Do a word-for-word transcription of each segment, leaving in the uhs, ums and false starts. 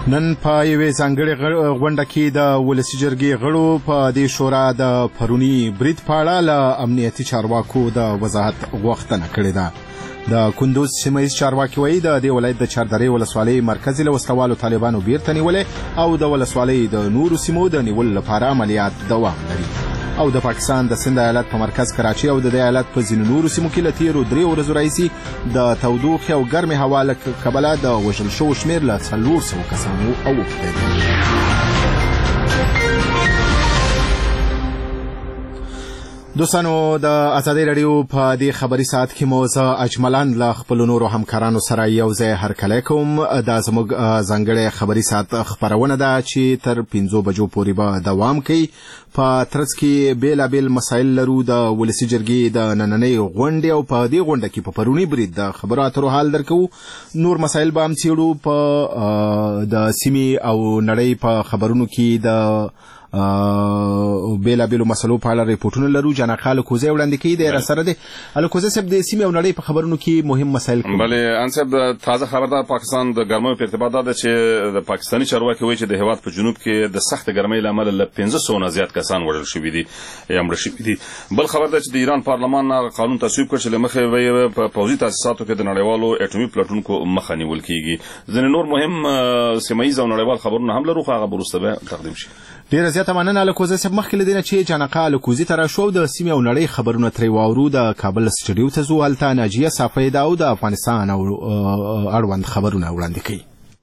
نن په یوې ځانګړې غونډه کې د ولسي جرګې غړو په دې شورا د پرونی برید په اړه له امنیتي چارواکو د وضاحت غوښتنه کړې ده. د کندوز سیمه ییز چارواکي وایي د دې ولایت د چاردرې ولسوالۍ مرکزي له وسلوالو طالبانو بیرته نیولې او د ولسوالۍ د نورو سیمو د نیولو لپاره عملیات دوام لري. او د پاکستان د سند ایالت په مرکز کراچي او د دې ایالت په ځینو نورو سیمو کې له تیرو درې ورځو راهیسې د تودوخې او ګرمې هوا له کبله د وژل شوو شمېر له څلور سوو کسانو اوښتی دی. دوستانو د ازادۍ راډیو په دې خبري ساعت کې مو زه اجملان له خپلو نورو همکارانو سره یو ځای هرکلی کوم. دا زموږ ځانګړی خبري ساعت خپرونه ده چې تر پنځو بجو پورې به دوام کوي. په ترڅ کې بیلابیل مسایل لرو د ولسي جرګې د نننۍ غونډې او په دې غونډه کې په پرونی برید د خبرو اترو حال درکو. نور مسایل به هم څیړو. په د سیمې او نړۍ په خبرونو کې د بیلابیلو مسلو په اړه ریپورټونه لرو. جناق الکوزی وړاندې کوي د رسره ده. الکوزی صاحب د سیمې او نړۍ په خبرونو کې مهم مسایل کوي. بلې ان صاحب تازه خبر ده پاکستان د ګرمۍ په ارتباط ده چې د پاکستاني چارواکي وایي چې د هیواد په جنوب کې د سخت ګرمۍ له امله له پنځه سوو نه زیات کسان وژل شوي دي یا مړه شوي دي. بل خبر ده چې د ایران پارلمان قانون تصویب کړ چې له مخې په پوځي تاسیساتو کې د نړیوالو اټومي پلاټونکو مخه نیول کیږي. ځینې نور مهم سیمه ییز او نړیوال خبرونه هم لرو خو هغه وروسته به تقدیم شي. ډیره زیاته مننه الکوزی صاحب. مخکې له دې نه چې جناق الکوزی ته راشو د سیمې او نړۍ خبرونه ترې واورو د کابل سټډیو ته ځو. هلته ناجیه صافی ده او د افغانستان او اړوند خبرونه وړاندې کوي.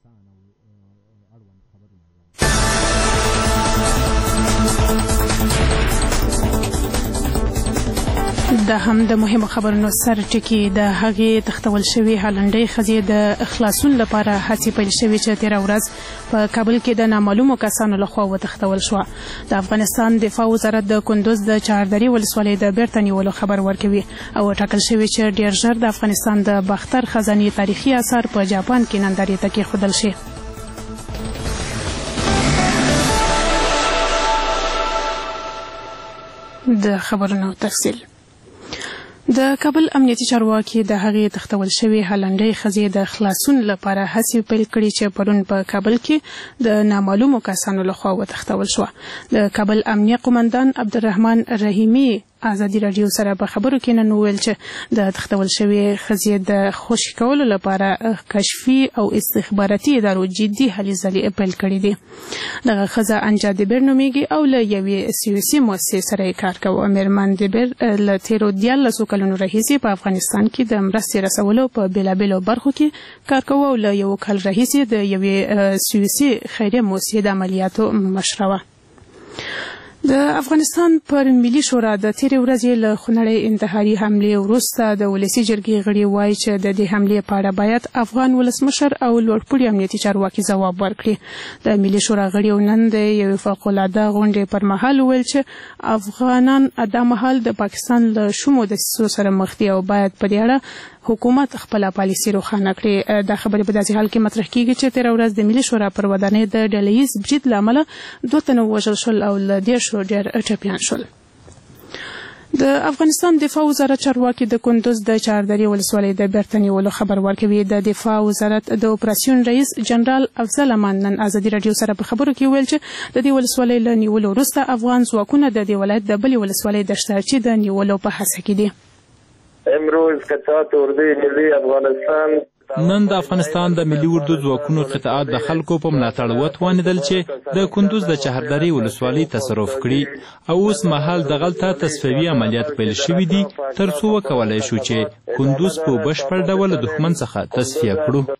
د هم د مهمو خبرونو سر ټکی د هغې تختول شوې هالنډۍ ښځې د خلاصون لپاره هڅې پیل شوې چې تېره ورځ په کابل کې د نامعلومو کسانو لخوا وتښتول شوه. د افغانستان دفاع وزارت د کندوز د چاردرې ولسوالۍ د بیرته نیولو خبر ورکوي او ټاکل شوی چې ډېر ژر د افغانستان د باختر خزانې تاریخي اثار په جاپان کې نندارې ته کېښودل شي. د خبرونو تفصیل. د کابل امنیتي چارواکي د هغې تختول شوې هالنډۍ ښځې د خلاصون لپاره هڅې پیل کړي چې پرون په کابل کې د نامعلومو کسانو لخوا وتښتول شوه. د کابل امنیه قومندان عبدالرحمن رحیمي ازادي راډیو سره په خبرو کې نن وویل چې د تختول شوې ښځې د خوشي کولو لپاره کشفي او استخباراتي ادارو جدي هلې ځلې پیل کړي دي. دغه ښځه انجا دبیر نومیږي او له یوې سیاسي مؤسسې سره یې کار کوي. میرمن دبیر له تېرو دیارلسو کلونو راهیسې په افغانستان کې د مرستې رسولو په بېلابېلو برخو کې کار کوي او له یو کال راهیسې د یوې سیاسي خیریه مؤسسې د عملیاتو مشره وه. د افغانستان پر ملي شورا د تېرې ورځې له خونړۍ انتحاري حملې وروسته د ولسي جرګې غړي وایي چې د دې حملې په اړه باید افغان ولسمشر او لوړپوړي امنیتي چارواکي ځواب ورکړي. د ملي شورا غړیو نن د یوې فوقالعاده غونډې پر مهال وویل چې افغانان دا مهال د پاکستان له شومو دسیسو سره مخ دي او باید په دې اړه حکومت خپله پالیسي روښانه کړي. دا خبرې په داسې حال کې مطرح کیږي چې تېره ورځ د ملي شورا پر ودانۍ د ډله ییز برید له امله دوه تنه ووژل شول او له دېرشو ډېر ټپیان شول. د افغانستان دفاع وزارت چارواکي د کندوز د چاردرې ولسوالۍ د بیرته نیولو خبر ورکوي. د دفاع وزارت د اپراسیون رئیس جنرال افضل امان نن ازادي راډیو سره په خبرو کې ویل چې د دې ولسوالۍ له نیولو وروسته افغان ځواکونه د دې ولایت د بلې ولسوالۍ دشتارچي د نیولو په هڅه کې دي. امروز قطعات اردوی ملی افغانستان نن د افغانستان د ملي اردو ځواکونو قطعات د خلکو په ملاتړ وتوانېدل چې د کندوز د چهردرې ولسوالۍ تصرف کړي او اوس مهال دغلته تصفیوي عملیات پیل شوي دي تر څو وکولای شو چې کندوز په بشپړ ډول د دښمن څخه تصفیه کړو.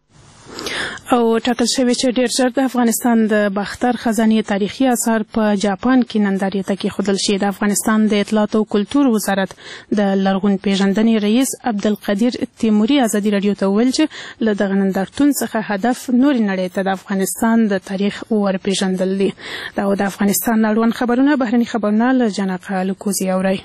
او ټاکل شوی چې ډېر ژر د افغانستان د باختر خزانې تاریخي اثار په جاپان کې نندارې ته کېښودل شي. د افغانستان د اطلاعات او کلتور وزارت د لرغون پیژندنې رئیس عبدالقدیر تیموري ازادي راډیو ته وویل چې له دغه نندارتون څخه هدف نورې نړۍ ته د افغانستان د تاریخ ورپېژندل دي. دا د افغانستان اړوند خبرونه بهرني خبرونه له جناق الکوزی اورئ.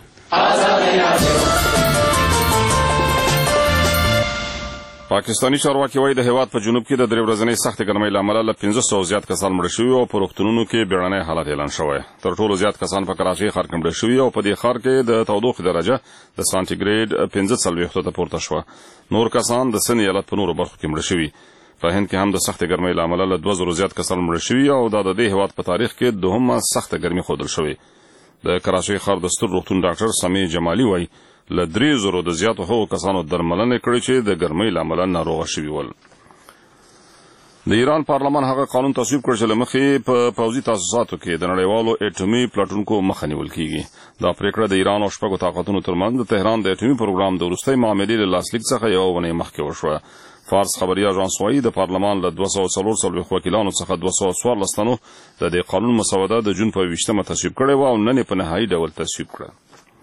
پاکستاني چارواکي وایي د هیواد په جنوب کې د درې ورځنۍ سختې ګرمۍ له امله له پنځه سوو زیات کسان مړه شوي او په روغتونونو کې بیړنی حالت اعلان شوی. تر ټولو زیات کسان په کراچۍ ښار کې مړه شوي او په دې ښار کې د تودوخې درجه د سانتي ګریډ پنځه څلوېښتو ته پورته شوه. نور کسان د سند ایالت په نورو برخو کې مړه شوي. په هند کې هم د سخت ګرمۍ له امله له دوه زرو زیات کسان مړه شوي او دا د دې هیواد په تاریخ کې دوهمه سخته ګرمي ښودل شوې. د کراچۍ ښار د ستر روغتون ډاکټر سمیع جمالي وایي له درې زرو د زیاتو هغو کسانو درملنه کړې چې د ګرمۍ له امله ناروغه شوي ول. د ایران پارلمان هغه قانون تصویب کړ چې له مخې په پوځي تاسیساتو کې د نړیوالو اټومي پلاټونکو مخه نیول کیږي. دا پریکړه د ایران او شپږو طاقتونو ترمنځ د تهران د اټومي پروګرام د وروستۍ معاملې له لاسلیک څخه یوه اونۍ مخکې وشوه. فارس خبري اژانس وایي د پارلمان له دوه سوه څلور څلوېښت وکیلانو څخه دوه سوه څوارلس تنو د دې قانون مسوده د جون په ویشتمه تصویب کړې وه او نن یې په نهایي ډول تصویب کړه.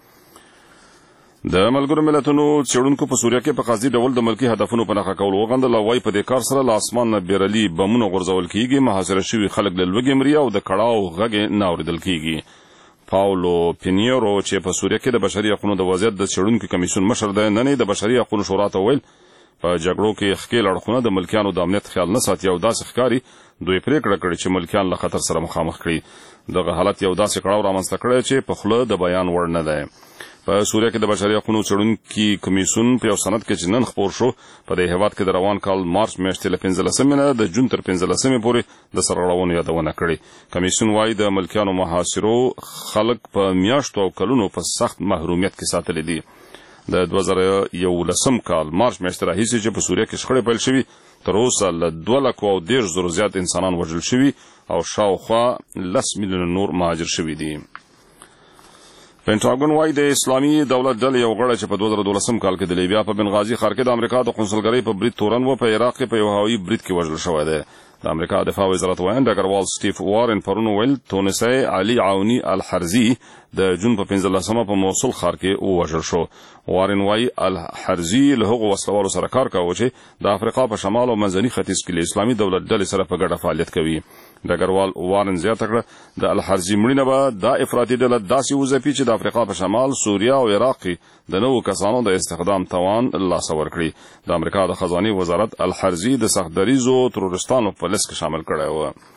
د ملګرو ملتونو څېړونکو په سوریه کې په قصدي ډول د ملکي هدفونو په نښه کولو وغندل او وایي په دې کار سره له اسمان نه بیرلي بمونه غورځول کیږي، محاصره شوي خلک له لوږې مري او د کړاو غږ یې نه اورېدل کیږي. پاولو پینیرو چې په سوریه کې د بشري حقونو د وضعیت د څېړونکو کمیسیون مشر دی، نن یې د بشري حقونو شورا ته وویل په جګړو کې ښکېل اړخونه د ملکیانو د امنیت خیال نه ساتي او داسې ښکاري دوی پریکړه کړې چې ملکیان له خطر سره مخامخ کړي. دغه حالت یو داسې کړاو رامنځته کړی چې په خوله د بیان وړ نه دی. په سوریه کې د بشري حقونو څېړونکي کمیسیون په یو سند کې چې نن خپور شو په دې هیواد کې د روان کال مارچ میاشتې له پنځلسمې نه د جون تر پنځلسمې پورې د سرغړونو یادونه کړې. کمیسیون وایي د ملکیانو محاصرو خلک په میاشتو او کلونو په سخت محرومیت کې ساتلي دي. د دوه زره یولسم کال مارچ میاشتې راهیسې چې په سوریه کې شخړې پیل شوي تر اوسه له دوه لکو او دېرش زرو زیات انسانان وژل شوي او شاوخوا لس میلیونه نور مهاجر شوي دي. پینټاګون وایي د اسلامي دولت ډلې یو غړی چې په دوه زره دولسم کال کې د لیبیا په بنغازي ښار کې د امریکا د قونسلګرۍ په برید تورن و په عراق کې په یو هوایي برید کې وژل شوی دی. د امریکا دفاع وزارت وایي ډګروال سټیف وارن پرون ویل تونسي علي عوني الحرزي د جون په پنځلسمه په موصل ښار کې ووژل شو. وارن وایي الحرزي له هغو وسلوالو سره کار کاوه چې د افریقا په شمال او منځني ختیځ کې له اسلامي دولت ډلې سره په ګډه فعالیت کوي. ډګروال وارن زیاته کړه د الحرزي مړینه به دا افراطي ډله داسې وځپي چې د افریقا په شمال، سوریه او عراق کې د نوو کسانو د استخدام توان لاسه ورکړي. د امریکا د خزانې وزارت الحرزي د سخت دریځو ترورستانو په لست کې شامل کړی و.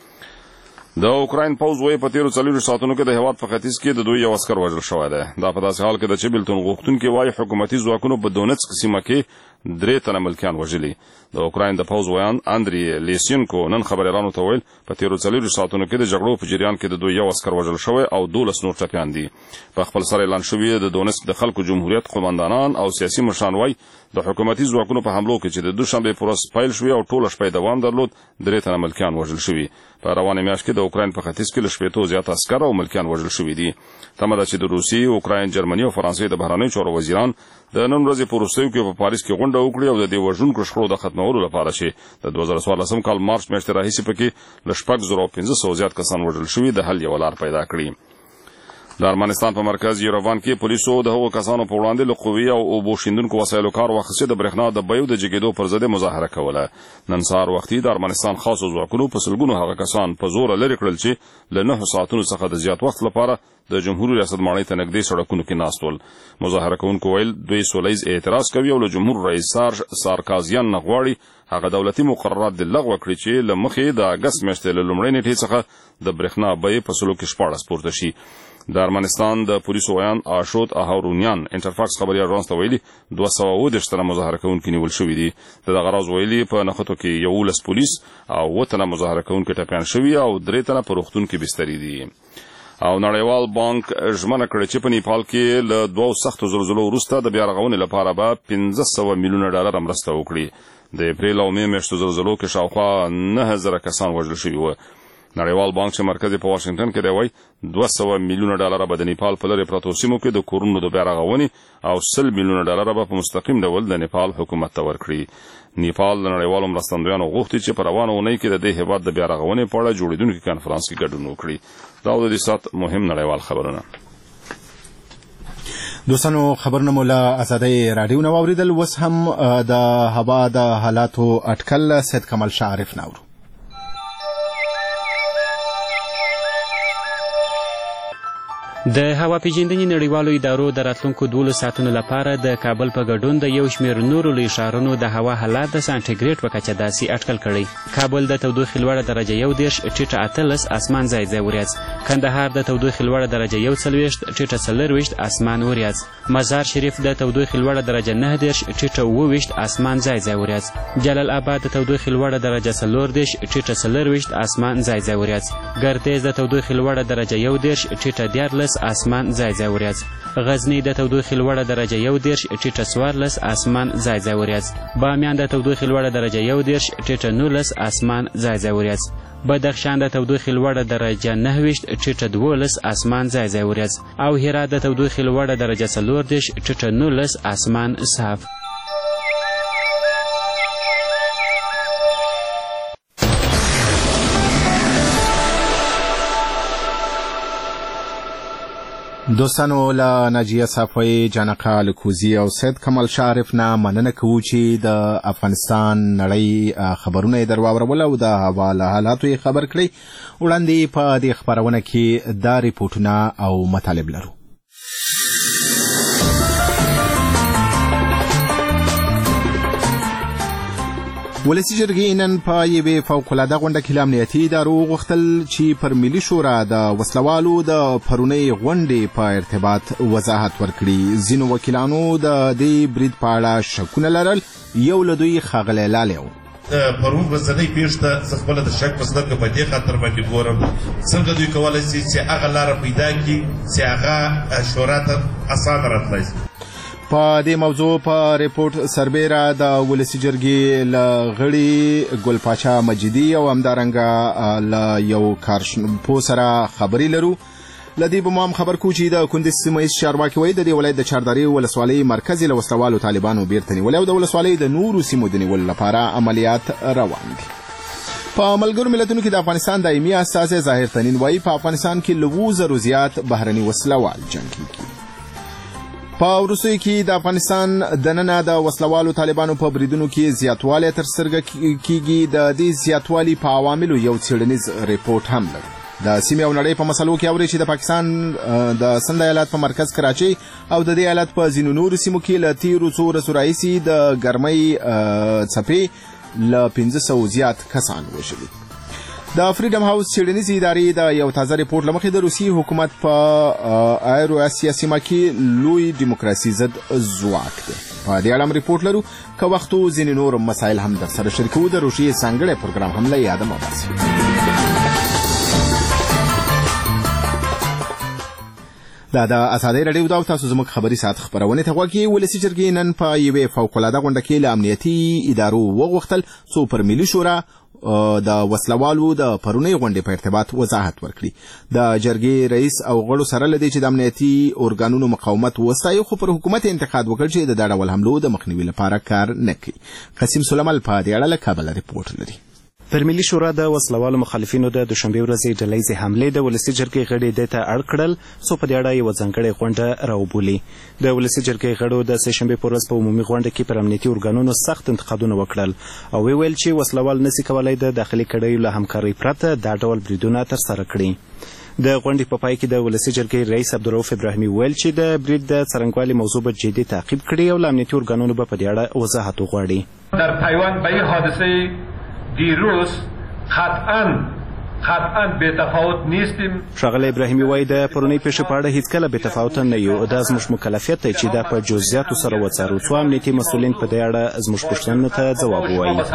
د اوکراین پوځ وایي په تیرو څلوېښتو ساعتونو کې د هېواد په ختیځ کې د دوی یو عسکر وژل شوی دی. دا په داسې حال کې ده چې بیلتون غوښتونکي وایي حکومتي ځواکونو په دونیتسک سیمه کې درې تنه ملکیان وژلي. د اوکراین د پوځ ویان اندري لیسینکو نن خبریالانو ته ویل په تیرو څلوېښتو ساعتونو کې د جګړو په جریان کې د دوی یو عسکر وژل شوی او دولس نور ټپیان دي. په خپل سر اعلان شوي د دونیتسک د خلکو جمهوریت قوماندانان او سیاسي مشران وایي د حکومتي ځواکونو په حملو کې چې د دوشنبې په ورځ پیل شوي او ټوله شپه دوام درلود درې تنه ملکیان وژل شوي. په روانه میاشت کې د اوکراین په ختیځ کې له شپېتو زیات عسکر او ملکیان وژل شوي دي. تمه ده چې د روسیې، اوکراین، جرمني او فرانسې د بهرنیو چارو وزیران د نن ورځې په وروستیو کې په پاریس کې غونډه وکړي او د دې وژونکو شخړو د ختمولو لپاره چې د دوه زره څوارلسم کال مارچ میاشتې راهیسې پکې له شپږ زرو او پنځه سوه زیات کسان وژل شوي د حل یوه لار پیدا کړي. د ارمنستان په مرکز یروان کې پولیسو د هغو کسانو په وړاندې له قوي او اوبو شیندونکو وسایلو کار واخیستی د برېښنا د بیو د جګېدو پر ضد مظاهره کوله. نن سهار وختي د ارمنستان خاصو ځواکونو په سلګونو هغه کسان په زوره لرې کړل چې له نهو ساعتونو څخه د زیات وخت لپاره د جمهور ریاست ماڼۍ ته نږدې سړکونو کې ناست ول. مظاهره کوونکو ویل دوی سولیز اعتراض کوي او له جمهور رئیس سارج سارکازیان نه غواړي هغه دولتي مقررات د لغوه کړي چې له مخې د اګست میاشتې له لومړۍ نیټې څخه د برېښنا بیې په سلو کې شپاړس پورته شي. د ارمنستان د پولیسو ویان آشوت اهارونیان انټرفاکس خبري اژانس ته ویلي دوه سوه اووه دېرش تنه مظاهره کوونکي نیول شوي دي. د دغه راز ویلي په نښتو کې یولس پولیس او اووه تنه مظاهره کوونکي ټپیان شوي او درې تنه په روغتون کې بستري دي. او نړیوال بانک ژمنه کړې چې په نیپال کې له دوو سختو زلزلو وروسته د بیا رغونې لپاره به پنځه سوه میلیونه ډالر مرسته وکړي. د اپریل او مې میاشتو زلزلو کې شاوخوا نهه زره کسان وژل شوي وو. نړیوال بانک چې مرکز په واشنگټن کې دی وایي دوه سوه میلیونه ډالر به د نیپال په لرې پرتو سیمو کې د کورونو د بیا رغونې او سل میلیونه ډالر به په مستقیم ډول د نیپال حکومت ته ورکړي. نیپال د نړیوالو مرستندویانو غوښتي چې په روانه اونۍ کې د دې هېواد د بیا رغونې په اړه جوړېدونکي کنفرانس کې ګډون وکړي. دا د دې ساعت مهم نړیوال خبرونه. دوستانو خبرونه مو له ازادۍ راډیو نه واورېدل. اوس هم د هوا د حالاتو اټکل سید کمال شاه عارف نه اورو. د هوا پیژندنې نړیوالو ادارو د راتلونکو دولس ساعتونو لپاره د کابل په ګډون د یو شمېر نورو لوی ښارونو د هوا حالات د سانټیګریډ په کچه داسې اټکل کړی. کابل د تودوخې لوړه درجه یو دېرش ټیټه اتلس اسمان ځای ځای وریځ. کندهار د تودوخې لوړه درجه یو څلوېښت ټیټه څلرویشت اسمان وریځ. مزار شریف د تودوخې لوړه درجه نهه دېرش ټیټه اووه ویشت اسمان ځای ځای وریځ. جلال آباد د تودوخې لوړه درجه څلور دېرش ټیټه څلرویشت اسمان ځای ځای وریځ. ګردیز د تودوخې لوړه درجه یو دېرش ټیټه دیارلس اسمان ځای ځای وریځ. غزنی د تودوخې لوړه درجه یو دېرش ټیټه څوارلس اسمان ځای ځای وریځ. بامیان د تودوخې لوړه درجه یو دېرش ټیټه نولس اسمان ځای ځای وریځ. بدخشان د تودوخې لوړه درجه نهه ویشت ټیټه دولس اسمان ځای ځای وریځ. او هرات د تودوخې لوړه درجه څلور دېرش ټیټه نولس اسمان صاف. دوستانو له ناجیه صافی، جانقه لکوزی او سید کمال شارف نه مننه کوو چې د افغانستان نړۍ خبرونه یې در واورول او د هوا له حالاتو یې خبر کړئ. وړاندې په دې خپرونه کې دا ریپورټونه او مطالب لرو. ولسي جرګې نن په یوې فوقالعاده غونډه کې له امنیتي ادارو وغوښتل چې پر ملي شورا د وسلوالو د پرونۍ غونډې په ارتباط وضاحت ورکړي. ځینو وکیلانو د دې برید په اړه شکونه لرل. یو له دوی ښاغلی لالی و. د پرون ورځنۍ پیښ ته زه خپله د شک په سترګه په دې خاطر باندې ګورم څنګه دوی کولی شي چې هغه لاره پیدا کړي چې هغه شورا ته اسانه راتلی شي. په دې موضوع په ریپورټ سربیره د ولسي جرګې له غړي ګل پاچا مجیدي او همدارنګه له یو کارشنپو سره خبرې لرو. له دې به مو هم خبر کوو چې د کندز سیمه ییز چارواکي وایي د دې ولایت د چاردرې ولسوالۍ مرکز یې له وسلوالو طالبانو بیرته نیولی او د ولسوالۍ د نورو سیمو د نیولو لپاره عملیات روان دي. په ملګرو ملتونو کې د افغانستان دایمي استازی ظاهر تنین وایي په افغانستان کې له اووه زرو زیات بهرني وسلوال جنګېږي. په وروستیو کې د افغانستان دننه د وسلوالو طالبانو په بریدونو کې زیاتوالی ترسره کیږي. د دې زیاتوالي په عواملو یو څېړنیز ریپورټ هم لرو. د سیمې او نړۍ په مسلو کې اوري چې د پاکستان د سند ایالت په مرکز کراچۍ او د دې ایالت په ځینو نورو سیمو کې له تیرو څو ورځو راهیسې د ګرمۍ څپې له پنځه سوو زیات کسان وژلي. د فریډم هاوس څېړنیزې ادارې د یو تازه ریپورټ له مخې د روسي حکومت په ایرو اسیا سیمه کې لوی دیموکراسي ضد ځواک دی. په دې اړه هم ریپورټ لرو. که وخت و ځینې نور مسایل هم در سره شریکوو. د روسیې ځانګړی پروګرام هم له یاده مه باسئ. دا د ازادۍ راډیو ده او تاسو زموږ خبري ساعت خپرونې ته غوږ یې. ولسي جرګې نن په یوې فوقالعاده غونډه کې له امنیتي ادارو وغوښتل څو پر ملي شورا د وسلوالو د پرونۍ غونډې په ارتباط وضاحت ورکړي. د جرګې رئیس او غړو سره له دې چې د امنیتي ارګانونو مقاومت وستایي خو پر حکومت انتقاد وکړ چې د دا ډول حملو د مخنیوي لپاره کار نه کوي. قسیم سلیمان په دې اړه له کابله ریپورټ لري. پر ملي شورا د وسلوالو مخالفینو د دوشنبې ورځې ډلهیزې حملې د ولسي جرګې غړي دې ته اړ کړل څو په دې اړه یوه ځانګړې غونډه راوبولي. د ولسي جرګې غړو د سهشنبې په ورځ په عمومي غونډه کې پر امنیتي ارګانونو سخت انتقادونه وکړل او ویل چې وسلوال نسي کولی د داخلي کړیو له همکارۍ پرته دا ډول بریدونه ترسره کړي. د غونډې په پای کې د ولسي جرګې رئیس عبدالرؤف ابراهیمي ویل چې د برید د څرنګوالي موضوع به جدي تعقیب کړي او له امنیتي ارګانونو به په دې اړه وضاحت وغواړي. در پیوند به این حادثه دیروز قطعاً قطعاً بے تفاوت نیستیم. ښاغلی ابراهیمي وایي د پرونۍ پیښې په اړه هیڅکله بې تفاوته نه یو. دا زموږ مکلفیت دی چې دا په جزئیاتو سره وڅارو څو امنیتي مسؤلین په دې اړه زموږ پوښتنو ته ځواب ووایي.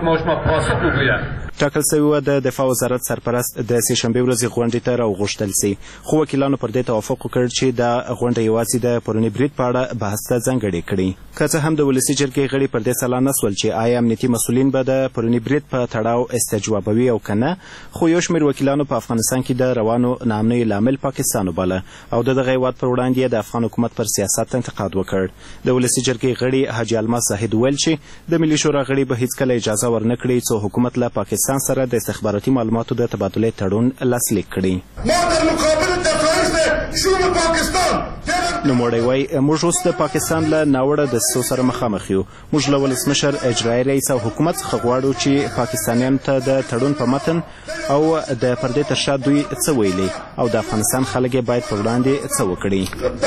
ټاکل سوي وه د دفاع وزارت سرپرست د سهشنبې ورځې غونډې ته راوغوښتل سي خو وکیلانو پر دې توافق وکړ چې دا غونډه یوازې د پروني برید په اړه بحث ته ځانګړې کړي. که څه هم د ولسي جرګې غړي پر دې سلا نه سول چې آیا امنیتي مسؤلین به د پروني برید په تړاو استجوابوي او که نه، خو یو شمېر وکیلانو په افغانستان کې د روانو ناامنیو لامل پاکستان وباله او د دغه هېواد پر وړاندې د افغان حکومت پر سیاست انتقاد وکړ. د ولسي جرګې غړي حاجي الماس زاهد ویل چې د ملي شورا غړي به هیڅکله اجازه ورنه کړي څو حکومت له پاکستان سره د استخباراتي معلوماتو د تبادلې تړون لاسلیک کړي. ما در مقابل تفاعل شوم پاکستان نوموړی وایي موږ اوس د پاکستان له ناوړه دسیسو سره مخامخ یو. موږ له ولسمشر اجرایي رئیس او حکومت څخه غواړو چې پاکستانیانو ته د تړون په متن او د پردې تر شا دوی څه ویلي او د افغانستان خلک یې باید په وړاندې څه وکړي.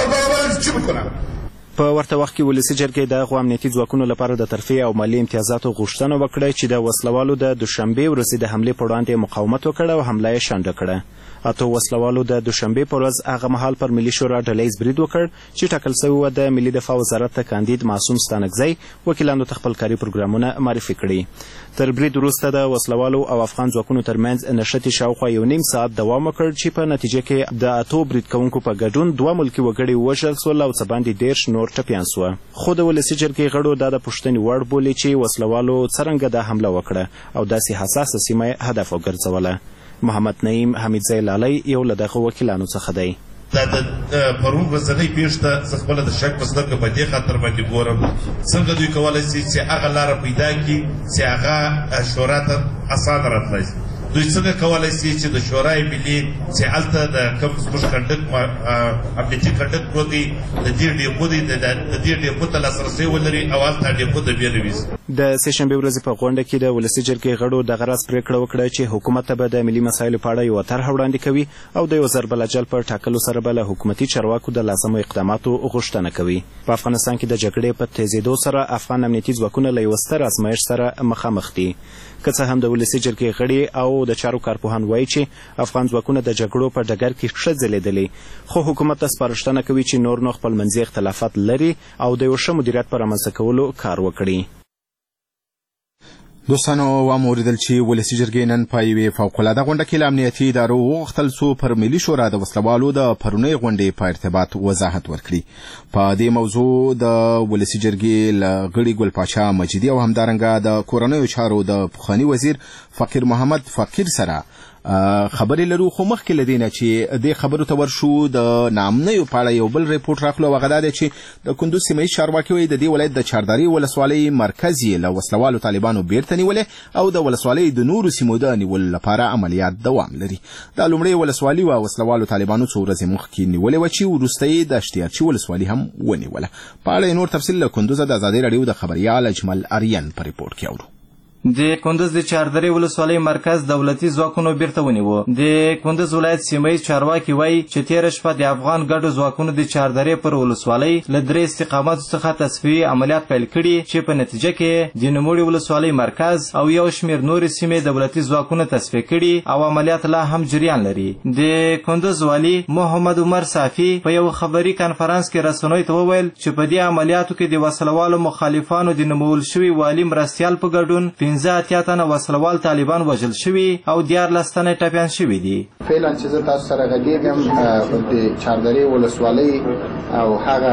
په ورته وخت کې ولسي جرګې د هغو امنیتي ځواکونو لپاره د ترفیع او مالي امتیازاتو غوښتنه وکړه چې د وسلوالو د دوشنبې ورځې د حملې په وړاندې مقاومت وکړ او حمله یې شنډه کړه. اتو وسلوالو د دوشنبې په ورځ هغه مهال پر ملي شورا ډلیز برید وکړ چې ټاکل سوی و د ملي دفاع وزارت ته کاندید معصوم ستانکزی وکیلانو ته خپل کاري پروګرامونه معرفي کړي. تر برید وروسته د وسلوالو او افغان ځواکونو ترمنځ نښتې شاوخوا یو نیم ساعت دوام وکړ چې په نتیجه کې د اتو برید کوونکو په ګډون دوه ملکي وګړي ووژل سول او څه باندې دېرش نور ټپیان سوه. خو د ولسي جرګې غړو دا د پوښتنې وړ بولي چې وسلوالو څرنګه دا حمله وکړه او داسې حساسه سیمه یې هدف وګرځوله. محمد نعیم حمیدزی لالی یو له دغه وکیلانو څخه دی. دا د پرون ورځنۍ پیښې ته زه خپله د شک په سترګه په دې خاطر باندې ګورم څنګه دوی کولی شي چې هغه لاره پیدا کړي چې هغه شورا ته اسانه راتلی شي. دوی څنګه کولی شي چې د شورای ملي چې هلته د کوم زموږ کنډک امنیتي کنډک پروت دی د دې ډیپو دی د دې ډیپو ته لاسرسی ولري او هلته ډیپو ته بیرې ویسي. د سې شنبې ورځې په غونډه کې د ولسي جرګې غړو دغه راز پرېکړه وکړه چې حکومت ته به د ملي مسایلو په اړه یوه طرحه وړاندې کوي او د یو ضرب الاجل په ټاکلو سره به له حکومتي چارواکو د لازمو اقداماتو غوښتنه کوي. په افغانستان کې د جګړې په تیزېدو سره افغان امنیتي ځواکونه له یوه ستر ازمایښت سره مخامخ دي. که څه هم د ولسي جرګې غړي او د چارو کارپوهان وایي چې افغان ځواکونه د جګړو په ډګر کې ښه ځلېدلي، خو حکومت ته سپارښتنه کوي چې نور نو خپل منځي اختلافات لري او د یو ښه مدیریت په رامنځته کولو کار وکړي. دوستانو واوریدل چې ولسي جرګې نن په یوې فوقالعاده غونډه کې له امنیتي ادارو وغوښتل څو پر ملي شورا د وسلوالو د پرونۍ غونډې په ارتباط وضاحت ورکړي. په دې موضوع د ولسي جرګې له غړي ګل پاچا مجیدي او همدارنګه د کورنیو چارو د پخواني وزیر فقیر محمد فقیر سره خبرې لرو. خو مخکې له دې نه چې دې خبرو ته ورشو د ناامنیو په اړه یو بل ریپورټ راغلو او هغه دا دی چې د کندوز سیمه ییز چارواکي وایي د دې ولایت د چاردرې ولسوالۍ مرکز یې له وسلوالو طالبانو بیرته نیولې او د ولسوالۍ د نورو سیمو د نیولو لپاره عملیات دوام لري. دا لومړۍ ولسوالي وه وسلوالو طالبانو څو ورځې مخکې نیولې وه چې وروسته یې د اشتیارچي ولسوالي هم ونیوله. په اړه نور تفصیل له کندوزه د ازادۍ راډیو د خبریال اجمل اریان په ریپورټ کې اورو. د کندوز د چاردرې ولسوالۍ مرکز دولتي ځواکونو بیرته ونیو. د کندوز ولایت سیمه ییز چارواکي وایي چې تېره شپه د افغان ګډو ځواکونو د چاردرې پر ولسوالۍ له درې استقاماتو څخه تصفیې عملیات پیل کړي چې په نتیجه کې د نوموړې ولسوالۍ مرکز او یو شمېر نورې سیمې دولتي ځواکونه تصفیه کړي او عملیات لا هم جریان لري. د کندوز والي محمد عمر صافي په یو خبري کنفرانس کې رسنیو ته وویل چې په دې عملیاتو کې د وسلوالو مخالفانو د نومول شوي والي مرستیال په ګډون پنځه اتیا تنه وسلوال طالبان وژل شوي او دیارلس تنه ټپیان شوي دي. فعلا چې زه تاسو سره غږیږم د چاردرې ولسوالۍ او هغه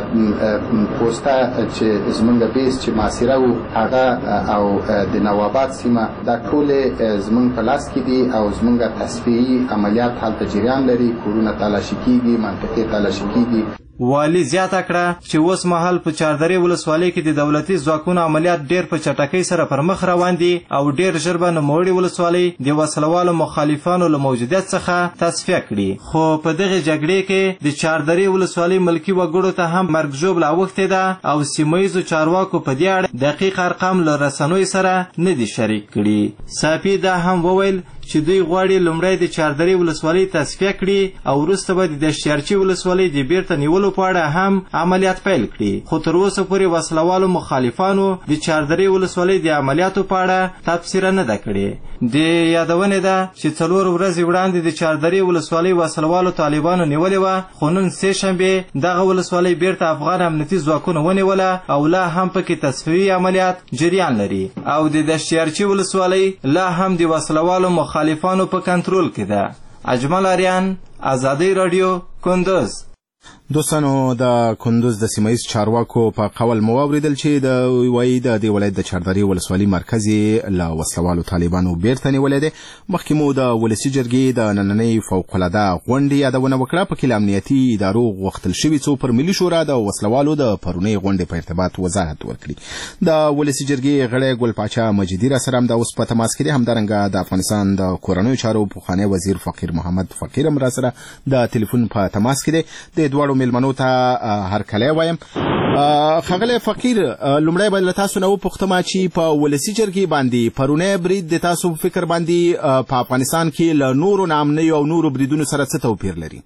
پوسټه چې زمونږ بیس چې محاصره وو هغه او د نواباد سیمه دا ټولې زمونږ په لاس کې دي او زمونږ تصفیهي عملیات هلته جریان لري. کورونه تالاشي کېږي، منطقې تالاشي کېږي. والی زیاته کړه چې اوس مهال په چاردرې ولسوالۍ کې د دولتي ځواکونو عملیات ډېر په چټکۍ سره پر مخ روان دي او ډېر ژر به نوموړې ولسوالۍ د وسلوالو مخالفانو له موجودیت څخه تصفیه کړي. خو په دغې جګړې کې د چاردرې ولسوالۍ ملکي وګړو ته هم مرګ ژوبله اوښتې ده او سیمه ییزو چارواکو په دې اړه دقیق ارقام له رسنیو سره نه دي شریک کړي. صافي دا هم وویل چې دوی غواړي لومړی د چاردرې ولسوالۍ تصفیه کړي او وروسته به د دشتیارچي ولسوالۍ د بیرته نیولو په اړه هم عملیات پیل کړي. خو تر اوسه پورې وسلوالو مخالفانو د چاردرې ولسوالۍ د عملیاتو په اړه تبصره نه ده کړې. د یادونې ده چې څلور ورځې وړاندې د چاردرې ولسوالۍ وسلوالو طالبانو نیولې وه، خو نن سې شنبې دغه ولسوالۍ بیرته افغان امنیتي ځواکونو ونیوله او لا هم پکې تصفیوي عملیات جریان لري او د دشتیارچي ولسوالۍ لا هم د وسلوالو مخالفانو په کنټرول کې ده. اجمل اریان، ازادۍ راډیو، کندوز. دوستانو د کندوز د سیمه ییز چارواکو په قول مو واوریدل چې د وایي د دې ولایت د چاردرې ولسوالۍ مرکز یې له وسلوالو طالبانو بیرته نیولی دی. مخکې مو د ولسي جرګې د نننۍ فوقالعاده غونډې یادونه وکړه. پکې له امنیتي ادارو غوښتل شوي څو پر ملي شورا د وسلوالو د پرونۍ غونډې په ارتباط وضاحت ورکړي. د ولسي جرګې غړی ګل پاچا مجیدي را سره هم دا اوس په تماس کې دی. همدارنګه د افغانستان د کورنیو چارو پخوانی وزیر فقیر محمد فقیر هم را سره د تلیفون په تماس کې دی. د دواړو میلمنو ته هرکلی وایم. ښاغلی فقیر، لومړی به له تاسو نه وپوښتم چې په ولسي جرګې باندې پرونی برید د تاسو په فکر باندې په افغانستان کې له نورو ناامنیو او نورو بریدونو سره څه توپیر لري؟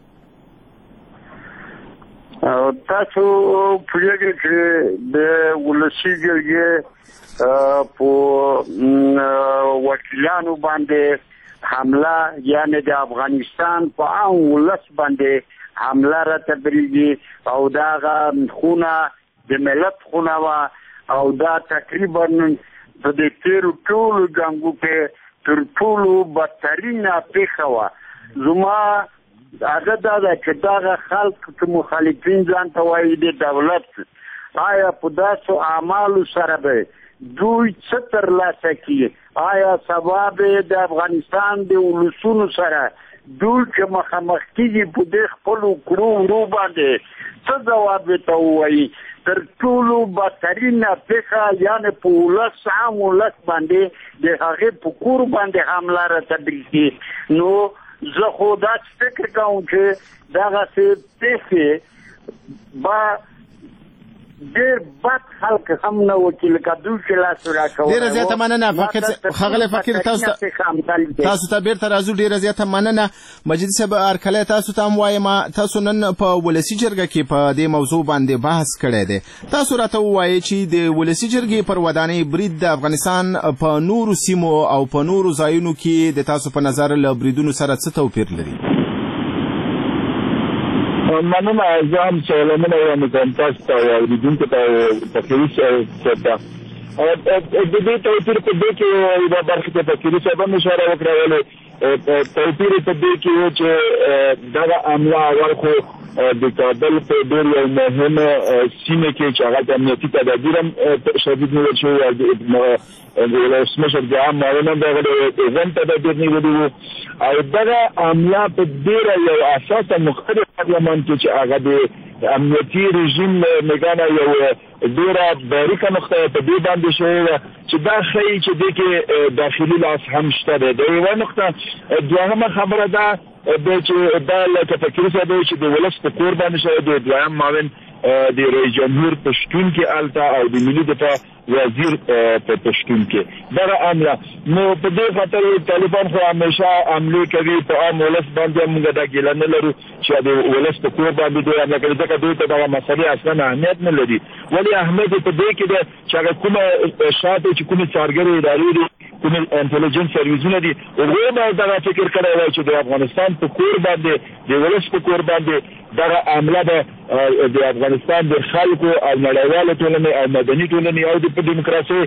تاسو پوهېږئ چې د ولسي جرګې په وکیلانو باندې حمله، یعنی د افغانستان په عام ولس باندې حمله راته بریږي او دا هغه خونه د ملت خونه وه او دا تقریبا په دې تېرو ټولو جنګو کې تر ټولو بدترینه پېښه وه. زما هغه دا ده چې دغه خلک چې مخالفین ځان ته وایي د دولت، آیا په داسو اعمالو سره به دوی څه ترلاسه کړي؟ آیا سبا به د افغانستان د ولسونو سره دوی چې مخامخ کېږي په دې خپلو کړو ورو باندې څه ځواب ورته ووایي؟ تر ټولو بدترینه پېښه یعنې په ولس عام ولس باندې د هغې په کور باندې حمله راته بریږي. نو زه خو داسې فکر کوم چې دغسې پېښې به ډېر بد خلک هم نه وکیل کدو چې لاس راکوي. ډېره زیاته مننه ښاغلی فقیر، تاسو ته بیرته راځو. ډېره زیاته مننه مجید صاحب. هرکلی تاسو ته هم وایم، تاسو نن په ولسي جرګه کې په دې موضوع باندې بحث کړی دی. تاسو راته ووایئ چې د ولسي جرګې پر ودانۍ برید د افغانستان په نورو سیمو او په نورو ځایونو کې د تاسو په نظر له بریدونو سره څه توپیر لري؟ مننه. زه هم سوالونه وایم کوم تاسو ته او اورېدونکو ته فقیري صاحب ته. د دې توپیر په دې کې یوه برخه کې فقیري صاحب هم اشاره وکړه، ولې توپیر په دې کې و چې دغه حمله اول خو د کابل په ډېر یو مهمه سیمه کې چې هغه د امنیتي تدابیر هم شدید نیول شوي او ولسمشر د عام معاون هم دغه د ځان تدابیر نیولي وو او دغه حمله په ډېره یو اساسه مختلف پارلمان کې چې هغه د امنیتي رژیم میګانه یو ډېره باریکه نقطه په دې باندې شوې وه چې دا ښیي چې دې کې داخلي لاس هم شته دی. د یوه نقطه دوهمه خبره ده دا چې دا لکه فقیر صاحب چې د ولس په کور باندې شوی د دویم معاون د رئیس جمهور په شتون کې هلته او د ملي دفاع وزیر په پشتون کې دغه حمله. نو په دې خاطر طالبان خو همیشه حملې کوي په عام ولس باندې. موږ دا ګیله نه لرو چې د ولس په کور باندې دوی حمله کوي، ځکه دوی ته دغه مسلې اصلا اهمیت نه لري. ولې اهمیت په دې کې ده چې هغه کومه شاته چې کومې څارګرې ادارې دي، کومې انټلیجنس سرویسونه دي، هغوی به دغه فکر کړی وای چې د افغانستان په کور باندې د ولس په کور باندې دغه حمله به د افغانستان د خلکو او نړیوالو ټولنې او مدني ټولنې او د په دیموکراسۍ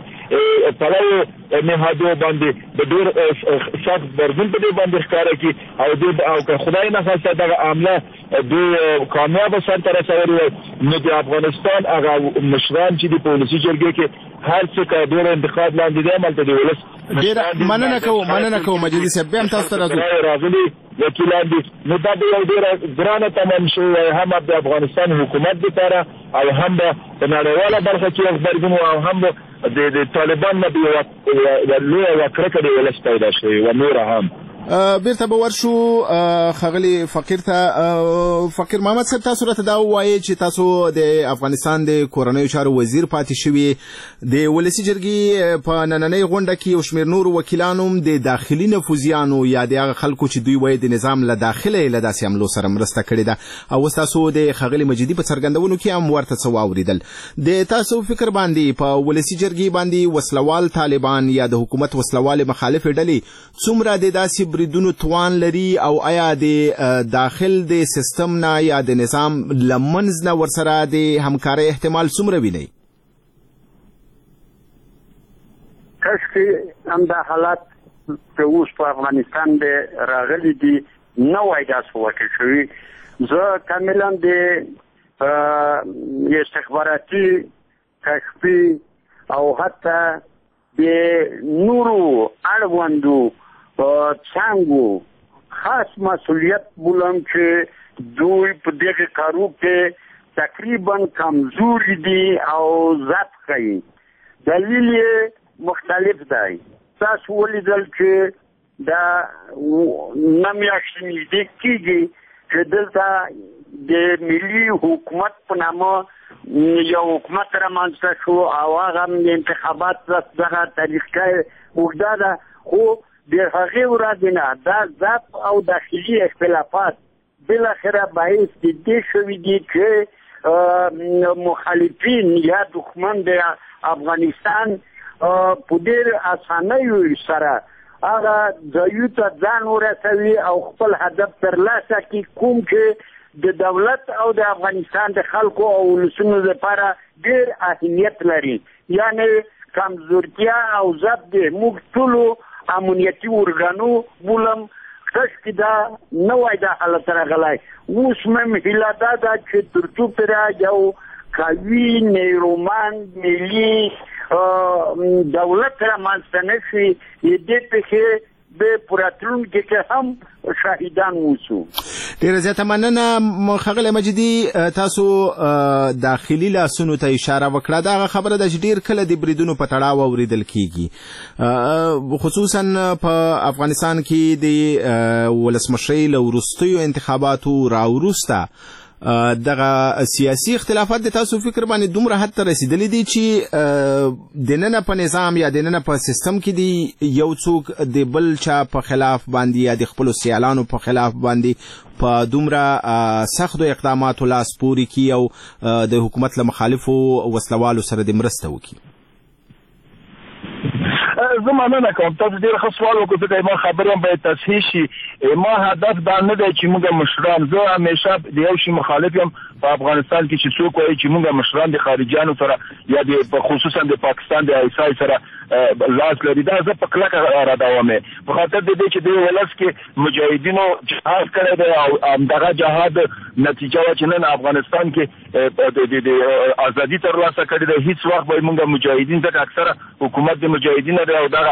پلوو نهادو باندې د ډېر سخت غبرګون په دې باندې ښکاره کړي او دوی او که خدای نخواسته دغه حمله دوی کامیابه سرته رسولې وای، نو د افغانستان هغه مشران چې دي په ولسي جرګې کې هر څه که ډېر انتخاب لاندې دی هملته د ولس ډېره مننه کوم مننه کوم مجلس صاحب. بیا هم تاسو ته راځو. راغلي وکیلان دي، نو دا به یو ډېره ګرانه تمام شوی وای، هم د افغانستان حکومت دپاره او هم به په نړیواله برخه کې غبرګون او هم به د طالبان نه یوه لویه کرکه د ولس پیدا شوې و نوره هم. بیرته به ورشو ښاغلي فقیر ته. فقیر محمد صاحب، تاسو راته دا ووایئ چې تاسو د افغانستان د کورنیو چارو وزیر پاتې شوي، د ولسي جرګې په نننۍ غونډه کې یو شمېر نورو وکیلانو هم د داخلي نفوذیانو یا د هغه خلکو چې دوی وایي د نظام له داخله یې له داسې حملو سره مرسته کړې ده، او اوس تاسو د ښاغلي مجیدي په څرګندونو کې هم ورته څه واورېدل. د تاسو فکر باندې په ولسي جرګې باندې وسلوال طالبان یا د حکومت وسلوالې مخالفې ډلې څومره د داسې بریدونو توان لري او آیا د داخل د سیستم نه یا د نظام له منځ نه ورسره د همکارۍ احتمال څومره وینئ؟ کاشکې همدا حالات چې اوس په افغانستان کې راغلي دي نه وای داسې وکړل شوي. زه کاملا د استخباراتي کشفي او حتی د نورو اړوندو څانګو خاص مسؤلیت بولم چې دوی په دغه کارو کې تقریبا کمزوري دي او ضعف کوي. دلیل یې مختلف دی. تاسو ولیدل چې دا نه میاشتې نږدې کېږي چې دلته د ملي حکومت په نامه یو حکومت رامنځته شو او هغه د انتخابات دغه طریقه اوږده ده، خو د هغې ورځې نه دا ذات او داخلي اختلافات بالاخره باعث د دې شوي دي چې مخالفین یا دښمن د افغانستان په ډېر اسانیو سره هغه ځایو ته ځان ورسوي او خپل هدف ترلاسه کړي، کوم چې د دولت او د افغانستان د خلکو او ولسونو لپاره ډېر اهمیت لري. یعنی کمزورتیا او ضعف د موږ ټولو امنیتي ارګانو بولم کشکې دا نه وای دا حالت راغلی. اوس مې هیله دا ده چې تر څو پرې یو قوي نیرومند ملي دولت رامنځته نه شي، د دې پېښې به په راتلونکي کې هم شاهدان اوسو. ډېره زیاته مننه ښاغلی مجیدي. تاسو داخلي لاسونو ته اشاره وکړه، دا هغه خبره ده چې ډېر کله د بریدونو په تړاو اورېدل کېږي، خصوصا په افغانستان کې د ولسمشرۍ له وروستیو انتخاباتو راوروسته دغه سیاسي اختلافات د تاسو فکر باندې دومره حد ته رسیدلی دي چې دننه په نظام یا دننه په سیستم کې دی یو څوک د بل چا په خلاف باندې یا د خپلو سیالانو په خلاف باندې په دومره سختو اقداماتو لاس پورې کړي او د حکومت له مخالفو وسلوالو سره د مرسته وکړي. زه مننه کوم، تاسو ډېر ښه سوال وکړو، ځکه ما خبرې هم باید تصحیح شي. ما هدف دا نه دی چې موږ مشران، زه همیشه د یو شي مخالف یم په افغانستان کې چې څوک وایي چې موږ مشران د خارجیانو سره یا د خصوصا د پاکستان د آی اس آی سره لاس لري، دا زه په کلکه ردوم په خاطر د دې چې د ولس کې مجاهدینو جهاد کړی دی او همدغه جهاد نتیجه وه چې نن افغانستان کې د ازادي ترلاسه کړې ده. هیڅ وخت به موږ مجاهدین، ځکه اکثره حکومت د مجاهدینو دی او دغه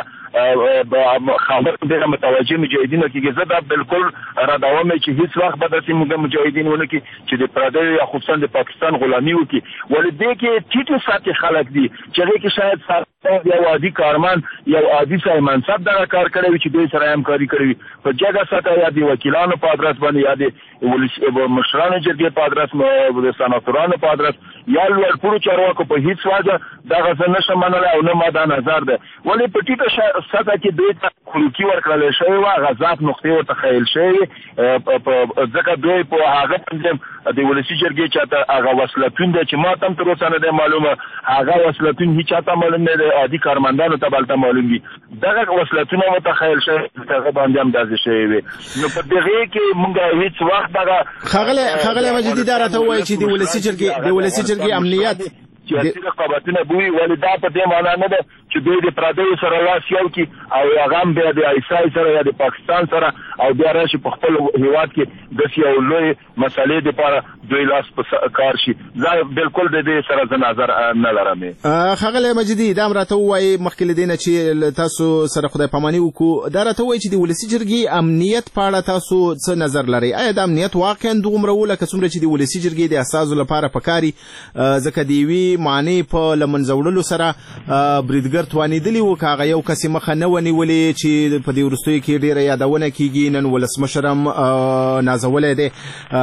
خبر ډېره متوجه مجاهدینو کېږي. زه دا بالکل ردوم چې هیڅ وخت به داسې موږ مجاهدین ونه کړي چې د پردیو یا خصوصا د پاکستان غلامي وکړي. ولې دې کې ټیټې سطحې خلک دي چې هغې کې شاید یو عادي کارمن یو عادي صاحب منصب دغه کار کړی وي چې دوی سره همکاري کړې وي په جګه سطحه یا د وکیلانو په ادرس باندې یا د مشرانو جرګې په ادرس، د سناتورانو په ادرس یا لوړپوړو چارواکو په هیڅ وجه دغه زه نشم منلی او نه ما دا نظر ده. ولې په ټیټه سطحه کې دوی ته خلوکي ورکړلی شوې وه، هغه ذات نقطې ورته خیل شوې، ځکه دوی په هغه باندې د ولسي جرګې چاته هغه وصلتون دی چې ما ته هم تر اوسه نه دی معلومه، هغه وصلتون هیچ چاته معلوم نه دی، عادي کارمندانو ته بلته معلوم وي. دغه وصلتونه ورته خیل شوې، هغه باندې هم داسې شوې وي. نو په دغې کې مونږ هیڅ وخت دغه ښاغلی ښاغلی مجیدي دا راته ووایي چې د ولسي جرګې د ولسي جرګې امنیت سیاسي رقابتونه بوي، ولې دا په دې معنا نه ده چې دوی د پردیو سره لاس یو کړي او هغه هم بیا د آی اس آی سره یا د پاکستان سره او بیا راشي په خپل هیواد کې داسې یو لوی مسلې دپاره دوی لاس په کار شي. زه بالکل د دې سره زه نظر نه لرم. ښاغلی مجیدي دا هم راته ووایي مخکې له دې نه چې تاسو سره خدای پاماني وکړو، دا راته ووایي چې د ولسي جرګې امنیت په اړه تاسو څه نظر لرئ؟ آیا د امنیت واقعا دومره و لکه څومره چې د ولسي جرګې د اساسو لپاره پکاري؟ ځکه د یوې معنی په لمنځه وړلو سره بریدګر توانېدلي و که هغه یو کسې مخه نه ونیولې چې په دې وروستیو کې ډېره یادونه کېږي، نن ولسمشر هم نازولی دی،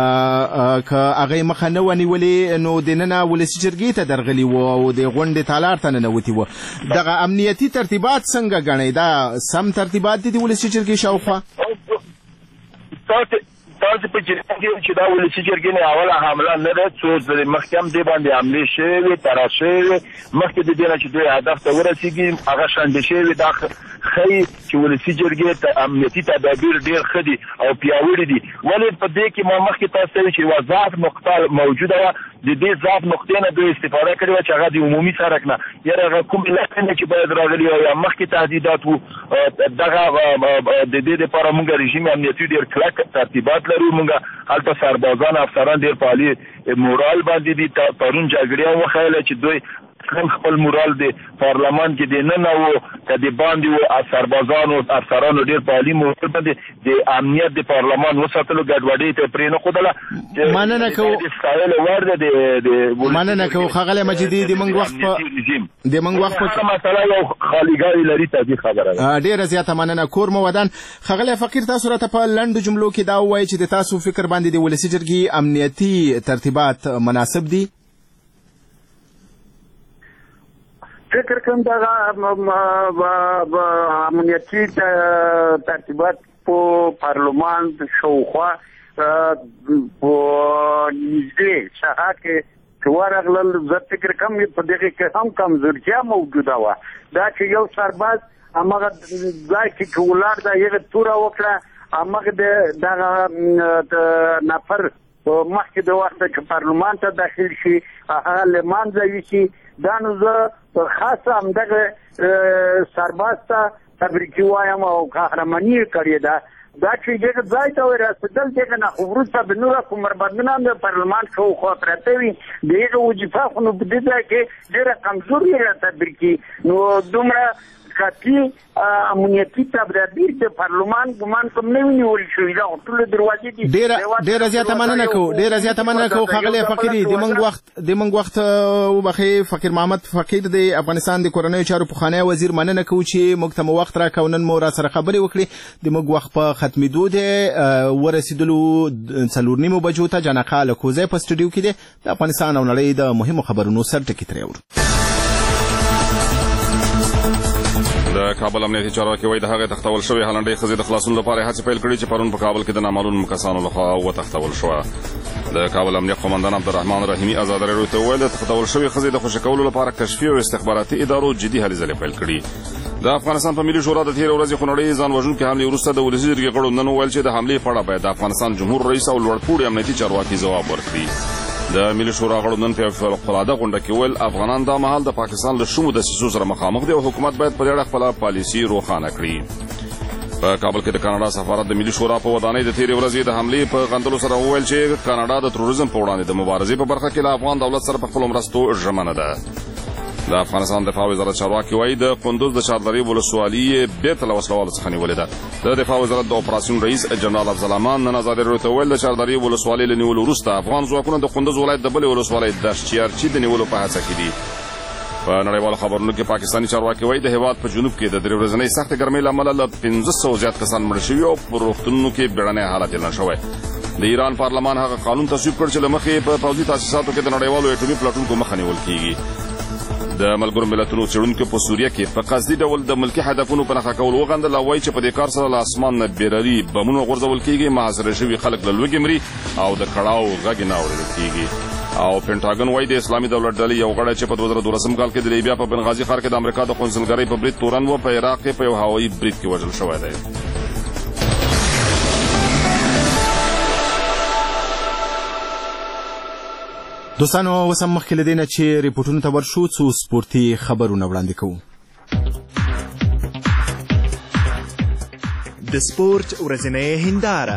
که هغه یې مخه نه ونیولې نو دننه ولسي جرګې ته درغلي و او د غونډې تالار ته ننوتي و. دغه امنیتي ترتیبات څنګه ګڼئ؟ دا سم ترتیبات دي د ولسي جرګې شاوخوا؟ تاسو په جریان کې چې دا ولسي جرګې نه اوله حمله نه ده، څو ځلې مخکې هم دې باندې حملې شوې وې، تراش شوې وې، مخکې د دې نه چې دوی هدف ته ورسېږي هغه شنډې شوې وې. دا ښایي چې ولسي جرګې ته امنیتي تدابیر ډېر ښه دي او پیاوړي دي. ولې په دې کې ما مخکې تاسو ته چې یوه ضعف نقطه موجوده وه، د دې ضعف نقطې نه دوی استفاده کړې وه چې هغه د عمومي سړک نه یا هغه کومې لارې نه چې باید راغلي وه یا مخکې تهدیدات وو. دغه د دې دپاره مونږ رژیم امنیتي ډېر کلک ترتیبات لرو. مونږ هلته سربازان افسران ډېر په عالي مورال باندې دي. پرون جګړې هم وښیله چې دوی هم خپل مورال د پارلمان کې د نن او د باندې او سربازانو افسرانو ډیر په عالي مورال باندې د امنیت د پارلمان وساتلو ګډوډۍ ته پرې نه ښودله. مننه کوو د ستایلو وړ ده د مننه کوو ښاغلی مجیدي. د موږ وخت په د موږ وخت په مسله یو خالیګاري لري ته خبره ده. ډیره زیاته مننه. کور مو ودان. ښاغلی فقیر تاسو راته په لنډو جملو کې دا ووایئ چې د تاسو فکر باندې د ولسي جرګې امنیتي ترتیبات مناسب دي؟ فکر کوم دغه امنیتي ترتیبات په پارلمان شاوخوا په نږدې ساحه کې چې ورغلل، زه فکر کوم په دغه کې هم کمزورتیا موجوده وه. دا چې یو سرباز هماغه ځای کې چې ولاړ ده هغه توره وکړه، هماغه د دغه نفر مخکې د وخته چې پارلمان ته داخل شي هغه له منځه یوسي. دا نو زه خاصه همدغه سرباز ته تبریکي وایم او قهرماني یې کړې ده. دا چې دغه ځای ته ورسېدل دغه نه خو وروسته د نوره کومر بدنام د پارلمان شاوخوا پرته وي، د هغه وظیفه خو نو په دې ځای کې ډېره کمزوري راتبر کړي. نو دومره کافي امنیتي تدابیر د پارلمان ګمان کوم نه ونیول شوي. دا ټول دروازې دي. ډېره ډېره زیاته مننه کوو ډېره زیاته مننه کوو ښاغلی فقیري. د موږ وخت د موږ وخت وبخښئ فقیر محمد فقیر د افغانستان د کورنیو چارو پخوانی وزیر، مننه کوو چې موږ ته مو وخت راکړ او نن مو را سره خبرې وکړې. د موږ وخت په ختمېدو دی، ورسېدلو څلور نیمو بجو ته. جانقا لکوزی په سټوډیو کې دی. د افغانستان او نړۍ د مهمو خبرونو سر ټکي ترې اورو. د کابل امنیتي چارواکي وایي د هغې تختول شوې هلنډۍ ښځې د خلاصون لپاره هڅې پیل کړي چې پرون په کابل کې د نامعلومو کسانو لخوا وتښتول شوه. د کابل امنیت قومندان عبدالرحمن رحیمي ازادي راډیو ته وویل د تښتول شوې ښځې د خوشي کولو لپاره کشفي او استخباراتي ادارو جدي هلې ځلې پیل کړي. د افغانستان په ملي شورا د تېرې ورځې خونړۍ ځان وژونکې حملې وروسته د ولسي جرګې غړو نن وویل چې د حملې په اړه باید د افغانستان جمهور رئیس او لوړپوړي امنیتي چارواکي ځواب ورکړي. د ملي شورا غړو نن په فوق‌العاده غونډه کې ویل افغانان دا مهال د پاکستان له شومو دسیسو سره مخامخ دي او حکومت باید په دې اړه خپله پالیسي روښانه کړي. په کابل کې د کاناډا سفارت د ملي شورا په ودانۍ د تېرې ورځې د حملې په غندلو سره وویل چې کاناډا د تروریزم په وړاندې د مبارزې په برخه کې له افغان دولت سره په خپلو مرستو ژمنه ده. د افغانستان دفاع وزارت چارواکي وایي د کندوز د چاردرې ولسوالي یې بېرته له وسلوالو څخه نیولې ده. د دفاع وزارت د اپراسیون رئیس جنرال افضل امان نن ازادي راډیو ته ویل د چاردرې ولسوالۍ له نیولو وروسته افغان ځواکونه د کندوز ولایت د بلې ولسوالۍ دشتیارچي د نیولو په هڅه کې دي. په نړیوالو خبرونو کې پاکستاني چارواکي وایي د هېواد په جنوب کې د درې ورځنۍ سختې ګرمۍ له امله له پنځه سوه زیات کسان مړه شوي او په روغتونونو کې بیړنی حالت اعلان شوی. د ایران پارلمان هغه قانون تصویب کړ چې له مخې په پوځي تاسیساتو کې د نړیوالو اټومي پلاټونکو مخه نیول کېږي. د ملګرو ملتونو څېړونکو په سوریه کې په قصدي ډول د ملکي هدفونو په نښه کول وغندل او وایي چې په دې کار سره له اسمان نه بیرري بمونه غورځول کېږي، محاصره شوي خلک له لوږې مري او د کړاو غږ نه اورېدل کېږي. او پینټاګن وایي د اسلامي دولت ډلې یو غړی چې په دوه زره دولسم کال کې د لیبیا په بنغازي ښار کې د امریکا د قونسلګرۍ په برید تورن و په عراق کې په یو هوایي برید کې وژل شوی دی. دوستانو اوس هم مخکې له دې نه چې ریپورټونو ته ورشو څو سپورتي خبرونه وړاندې کوو. د سپورت ورځنۍ هنداره.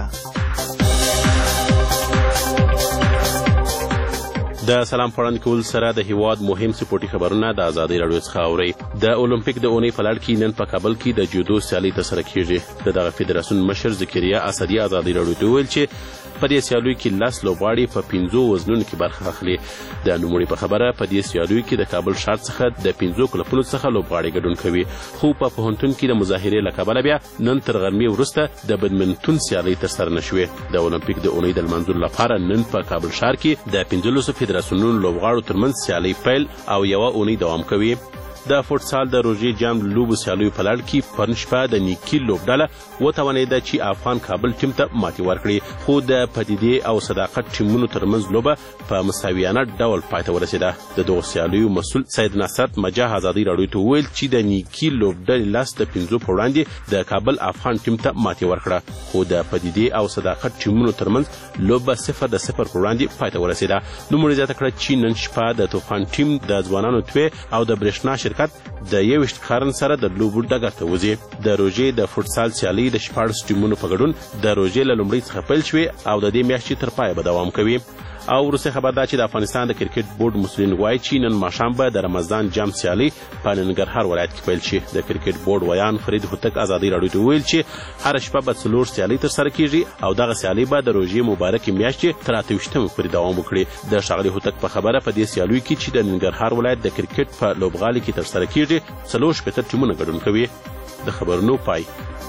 د سلام پړاند کول سره د هیواد مهم سپورتي خبرونه د ازادي راډیو څخه اورئ. د اولمپیک د اونۍ په لړ کې نن په کابل کې د جودو سیالۍ ترسره کیږي. د دغه فدراسیون مشر ذکریا اسدي ازادي راډیو ته وویل چې په دې سیالیو کې لس لوبغاړي په پنځو وزنونو کې برخه اخلي. د نوموړي په خبره په دې سیالیو کې د کابل ښار څخه د پنځو کلبونو څخه لوبغاړي ګډون کوي، خو په پوهنتون کې د مظاهرې له کبله بیا نن تر غرمې وروسته د بدمنټون سیالۍ ترسره نه شوې. د اولمپیک د اونۍ د لمانځلو لپاره نن په کابل ښار کې د پنځلسو فدراسیونونو لوبغاړو ترمنځ سیالۍ پیل او یوه اونۍ دوام کوي. د فوټسال د روژې جام لوبو سیالیو په لړ کې پرون شپه د نیکي لوبډله وتوانېده چې افغان کابل ټیم ته ماتې ورکړي، خو د پدیدې او صداقت ټیمونو ترمنځ لوبه په مساویانه ډول پای ته ورسېده. د دغو سیالیو مسؤل سید نصرت مجاه ازادي راډیو ته وویل چې د نیکي لوبډلې لاس د پنځو په وړاندې د کابل افغان ټیم ته ماتې ورکړه، خو د پدیدې او صداقت ټیمونو ترمنځ لوبه صفر د صفر په وړاندې پای ته ورسېده. نوموړي زیاته کړه چې نن شپه د طوفان ټیم د ځوانانو توې او د برېښنا شرکت د یوویشت قرن سره د لوبو ډګر ته وځي. د روژې د فوټسال سیالۍ د شپاړس ټیمونو په ګډون د روژې له لومړۍ څخه پیل شوې او د دې میاشتې تر پایه به دوام کوي. او وروستۍ خبر دا چې د افغانستان د کرکټ بورډ مسؤلین وایي چې نن ماښام به د رمضان جام سیالي په ننګرهار ولایت کې پیل شي. د کرکټ بورډ ویان فرید هوتک ازادي راډیو ته ویل چې هره شپه به څلور سیالۍ ترسره کیږي او دغه سیالۍ به د روژې مبارکې میاشتې تر اته ویشتمې پورې دوام وکړي. د ښاغلي هوتک په خبره په دې سیالیو کې چې د ننګرهار ولایت د کرکټ په لوبغالي کې ترسره کیږي څلور شپېته ټیمونه ګډون کوي. د خبرونو پای.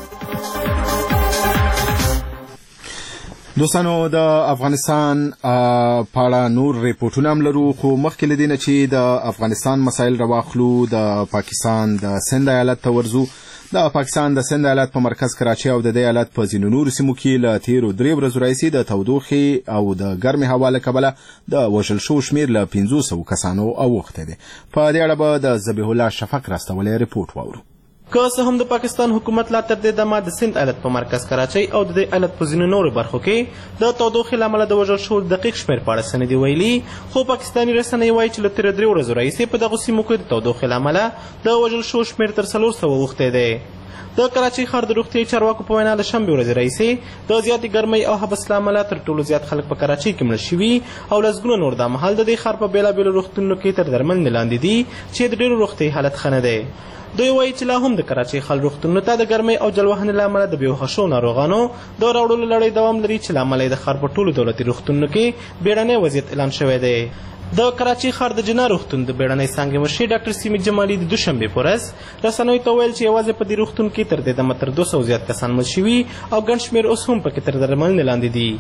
دوستانو د افغانستان په اړه نور ریپورټونه هم لرو، خو مخکې له دې نه چې د افغانستان مسایل راواخلو د پاکستان د سند ایالت ته ورځو. د پاکستان د سند ایالت په مرکز کراچۍ او د دې ایالت په ځینو نورو سیمو کې له تیرو درې ورځو راهیسې د تودوخې او د ګرمې هوا له کبله د وژل شوو شمېر له پنځو سوو کسانو اوښتی دی. په دې اړه به د ذبیح الله شفق راستولی ریپورټ واورو. که څه هم د پاکستان حکومت لا تر دې دمه د سند ایالت په مرکز کراچۍ او د دې ایالت په ځینو نورو برخو کې د تودوخې له امله د وژل شوو دقیق شمېر په اړه څه نه دي ویلي، خو پاکستاني رسنۍ وایي چې له تېرو درې ورځو راهیسې په دغو سیمو کې د تودوخې له امله د وژل شوو شمېر تر څلور سوه اوښتی دی. د کراچۍ ښار د روغتیایي چارواکو په وینا د شنبې ورځې راهیسې د زیاتې ګرمۍ او حبس له امله تر ټولو زیات خلک په کراچۍ کې مړه شوي او لسګونه نور دا مهال د دې ښار په بېلابېلو روغتونونو کې تر درملنې لاندې دي چې د ډېرو روغتیایي حالت ښه نه دی. دوی وایي چې لا هم د کراچۍ خل روغتونونو ته د ګرمۍ او جل وهنې له امله د بېهوښه شوو ناروغانو د راوړلو لړۍ دوام لري چې له امله یې د ښار په ټولو دولتي روغتونونو کې بیړنی وضعیت اعلان شوی دی. د کراچۍ ښار د جنا روغتون د بیړنۍ څانګې مشر ډاکټر سیمک جمالي د دوشنبې په ورځ رسنیو ته ویل چې یوازې په دې روغتون کې تر دې دمه تر دوه سوو زیات کسان مړه شوي او ګڼ شمېر اوس هم پکې تر درملنې لاندې دي.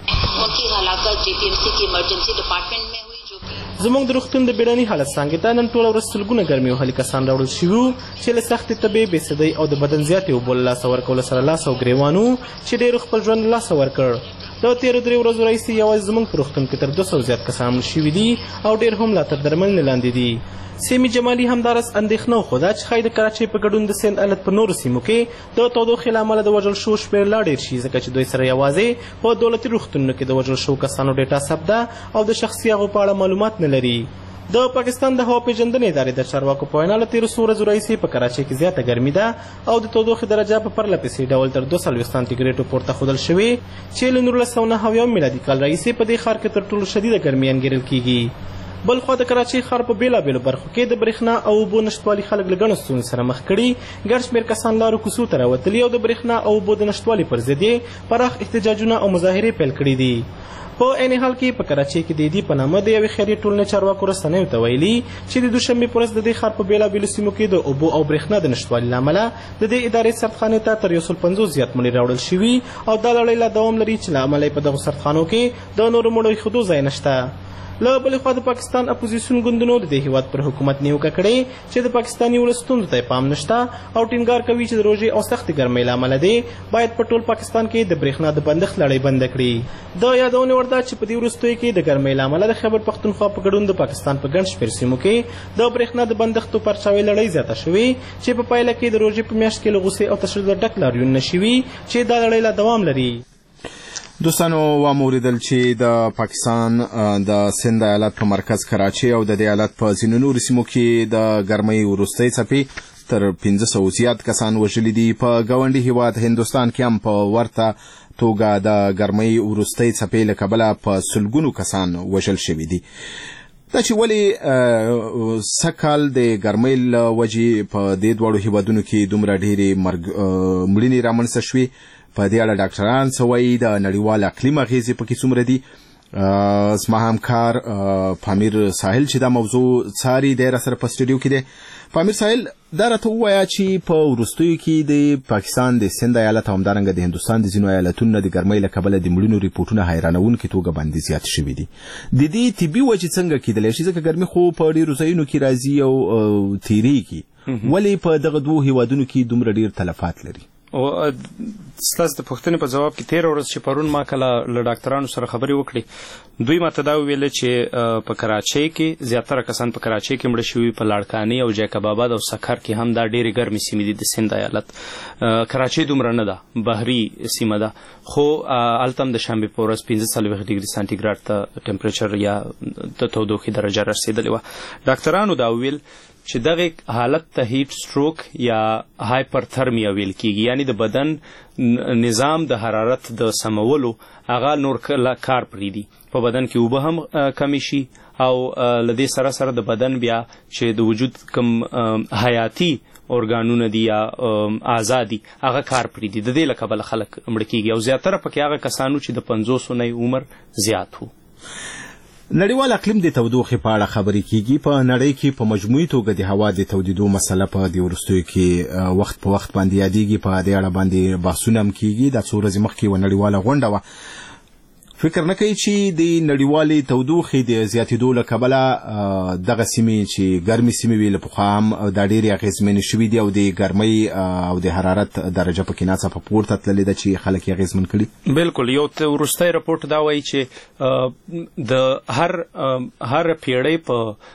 زموږ د روغتون د بیړني حالت څانګې ته نن ټوله ورځ سلګونه ګرمي وهلي کسان راوړل شوي وو چې له سختې تبې، بېسدۍ او د بدن زیاتې اوبو له لاسه ورکولو سره لاس او ګرېوان وو چې ډېرو خپل ژوند له لاسه ورکړ. د تېرو درې ورځو راهیسې یوازې زموږ په روغتون کې تر دوه سوو زیات کسان مړه شوي دي او ډېر هم لا تر درملنې لاندې دي. سیمي جمالي همداراز اندېښنه وښوده چې ښایي د کراچۍ په ګډون د سند ایالت په نورو سیمو کې د تودوخې له امله د وژل شوو شمېر لا ډېر شي، ځکه چې دوی سره یوازې په دولتي روغتونونو کې د وژل شوو کسانو ډېټا ثبته او د شخصي هغو په اړه معلومات نه لري. د پاکستان د هوا پیژندنې ادارې د چارواکو په وینا له تېرو څو ورځو راهیسې په کراچۍ کې زیاته ګرمي ده او د تودوخې درجه په پرله پسې ډول تر دوه څلوېښت سانتیګریډو پورته ښودل شوې چې له نولس سوه نهه اویایم میلادي کال راهیسې په دې ښار کې تر ټولو شدیده ګرمي انګېرل کېږي. بل خوا د کراچۍ ښار په بېلابېلو برخو کې د برېښنا او اوبو نشتوالي خلک له ګڼو ستونزو سره مخ کړي. ګڼ شمېر کسان لارو کوڅو ته راوتلي او د برېښنا او اوبو د نشتوالي پر ضد یې پراخ احتجاجونه او مظاهرې پیل کړي دي. په عین حال کې په کراچۍ کې د دې په نامه د یوې خیریه ټولنې چارواکو رسنیو ته ویلي چې د دوشنبې په ورځ د دې ښار په بېلابېلو سیمو کې د اوبو او برېښنا د نشتوالي له امله د دې ادارې سردخانې ته تر یو سل پنځوس زیات مړي راوړل شوي او دا لړۍ لا دوام لري چې له امله یې په دغو سردخانو کې د نورو مړو ایښودو ځای نشته. له بلې خوا د پاکستان اپوزیسیون ګوندونو د دې هیواد پر حکومت نیوکه کړې چې د پاکستاني ولس ستونزو ته پام نشته او ټینګار کوي چې د روژې او سختې ګرمۍ له امله دی باید په ټول پاکستان کې د برېښنا د بندښت لړۍ بنده کړي. د یادونې وړ ده چې په دې وروستیو کې د ګرمۍ له امله د خیبر پښتونخوا په ګډون د پاکستان په ګڼ شمېر سیمو کې د برېښنا د بندښتو پرچاوۍ لړۍ زیاته شوې چې په پایله کې د روژې په میاشت کې له غوسې او تشدد ډک لاریونونه شوي چې دا لړۍ لا دوام لري. دوستانو واوریدل چې د پاکستان د سند ایالت په مرکز کراچۍ او د دې ایالت په ځینو نورو سیمو کې د ګرمۍ وروستۍ څپې تر پنځه سوو زیات کسان وژلي دي. په ګاونډي هیواد هندوستان کې هم په ورته توګه د ګرمۍ وروستۍ څپې له کبله په سلګونو کسان وژل شوي دي. دا چې ولې سږکال د ګرمۍ له وجې په دې دواړو هیوادونو کې دومره ډېرې مړینې رامنځته شوې، په دې اړه ډاکټران څه وایي، د نړیوال اقلیم اغېزې پکې څومره دي. زما همکار پامیر ساحل چې دا موضوع څاري دی راسره په سټوډیو کې دی. پامیر ساحل دا راته ووایه چې په وروستیو کې د پاکستان د سند ایالت او همدارنګه د هندوستان د ځینو ایالتونو د ګرمۍ له کبله د مړینو ریپورټونه حیرانوونکې توګه باندې زیات شوي دي. د دې طبي وجې څنګه کیدلی شي؟ ځکه ګرمي خو په ډېرو ځایونو کې راځي او تېرېږي، ولې په دغه دوو هیوادونو کې دومره ډېر تلفات لري؟ او ستاسو د پوښتنې په جواب کې تېره ورځ چې پرون ما کله له ډاکټرانو سره خبرې وکړې، دوی ماته دا وویله چې په کراچۍ کې زیاتره کسان په کراچۍ کې مړه شوي، په لاړکاني او جیکب آباد او سکر کې هم دا ډېرې ګرمې سیمې دي د سند ایالت. کراچۍ دومره نه ده، بحري سیمه ده، خو هلته هم د شنبې په ورځ پنځه څلوېښت ډګري سانتیګراډ ته ټمپریچر یا د تودوخې درجه رسېدلې وه. ډاکټرانو دا وویل چې دغه حالت ته هیټ سټروک یا هایپرترمیا ویل کیږي، یعنی د بدن نظام د حرارت د سمولو هغه نور کار پرېږدي، په بدن کې اوبه هم کمی شي او له دې سره سره د بدن بیا چې د وجود کم حیاتي ارګانونه دي یا آزادي هغه کار پرېږدي، د دې له کبله خلک مړه کېږي او زیاتره پکې هغه کسانو چې د پنځوسو نه عمر زیات وو. نړیوال اقلیم د تودوخې په اړه خبرې کیږي. په نړۍ کې په مجموعي توګه د هوا د تودېدو مسله په دې وروستیو کې وخت په وخت باندې یادېږي، په دې اړه باندې بحثونه هم کیږي. دا څو ورځې مخکې یوه نړیواله غونډه وه. فکر نه کوي چې د نړیوالې تودوخې د زیاتېدو له کبله دغه سیمې چې ګرمې سیمې وي له پخوا هم دا ډېرې اغېزمنې شوي دي او د ګرمۍ او د حرارت درجه پکې ناڅاپه پورته تللې ده چې خلک یې اغېزمن کړي؟ بالکل. یو وروستی رپورټ دا وایي چې د هر هر پیړۍ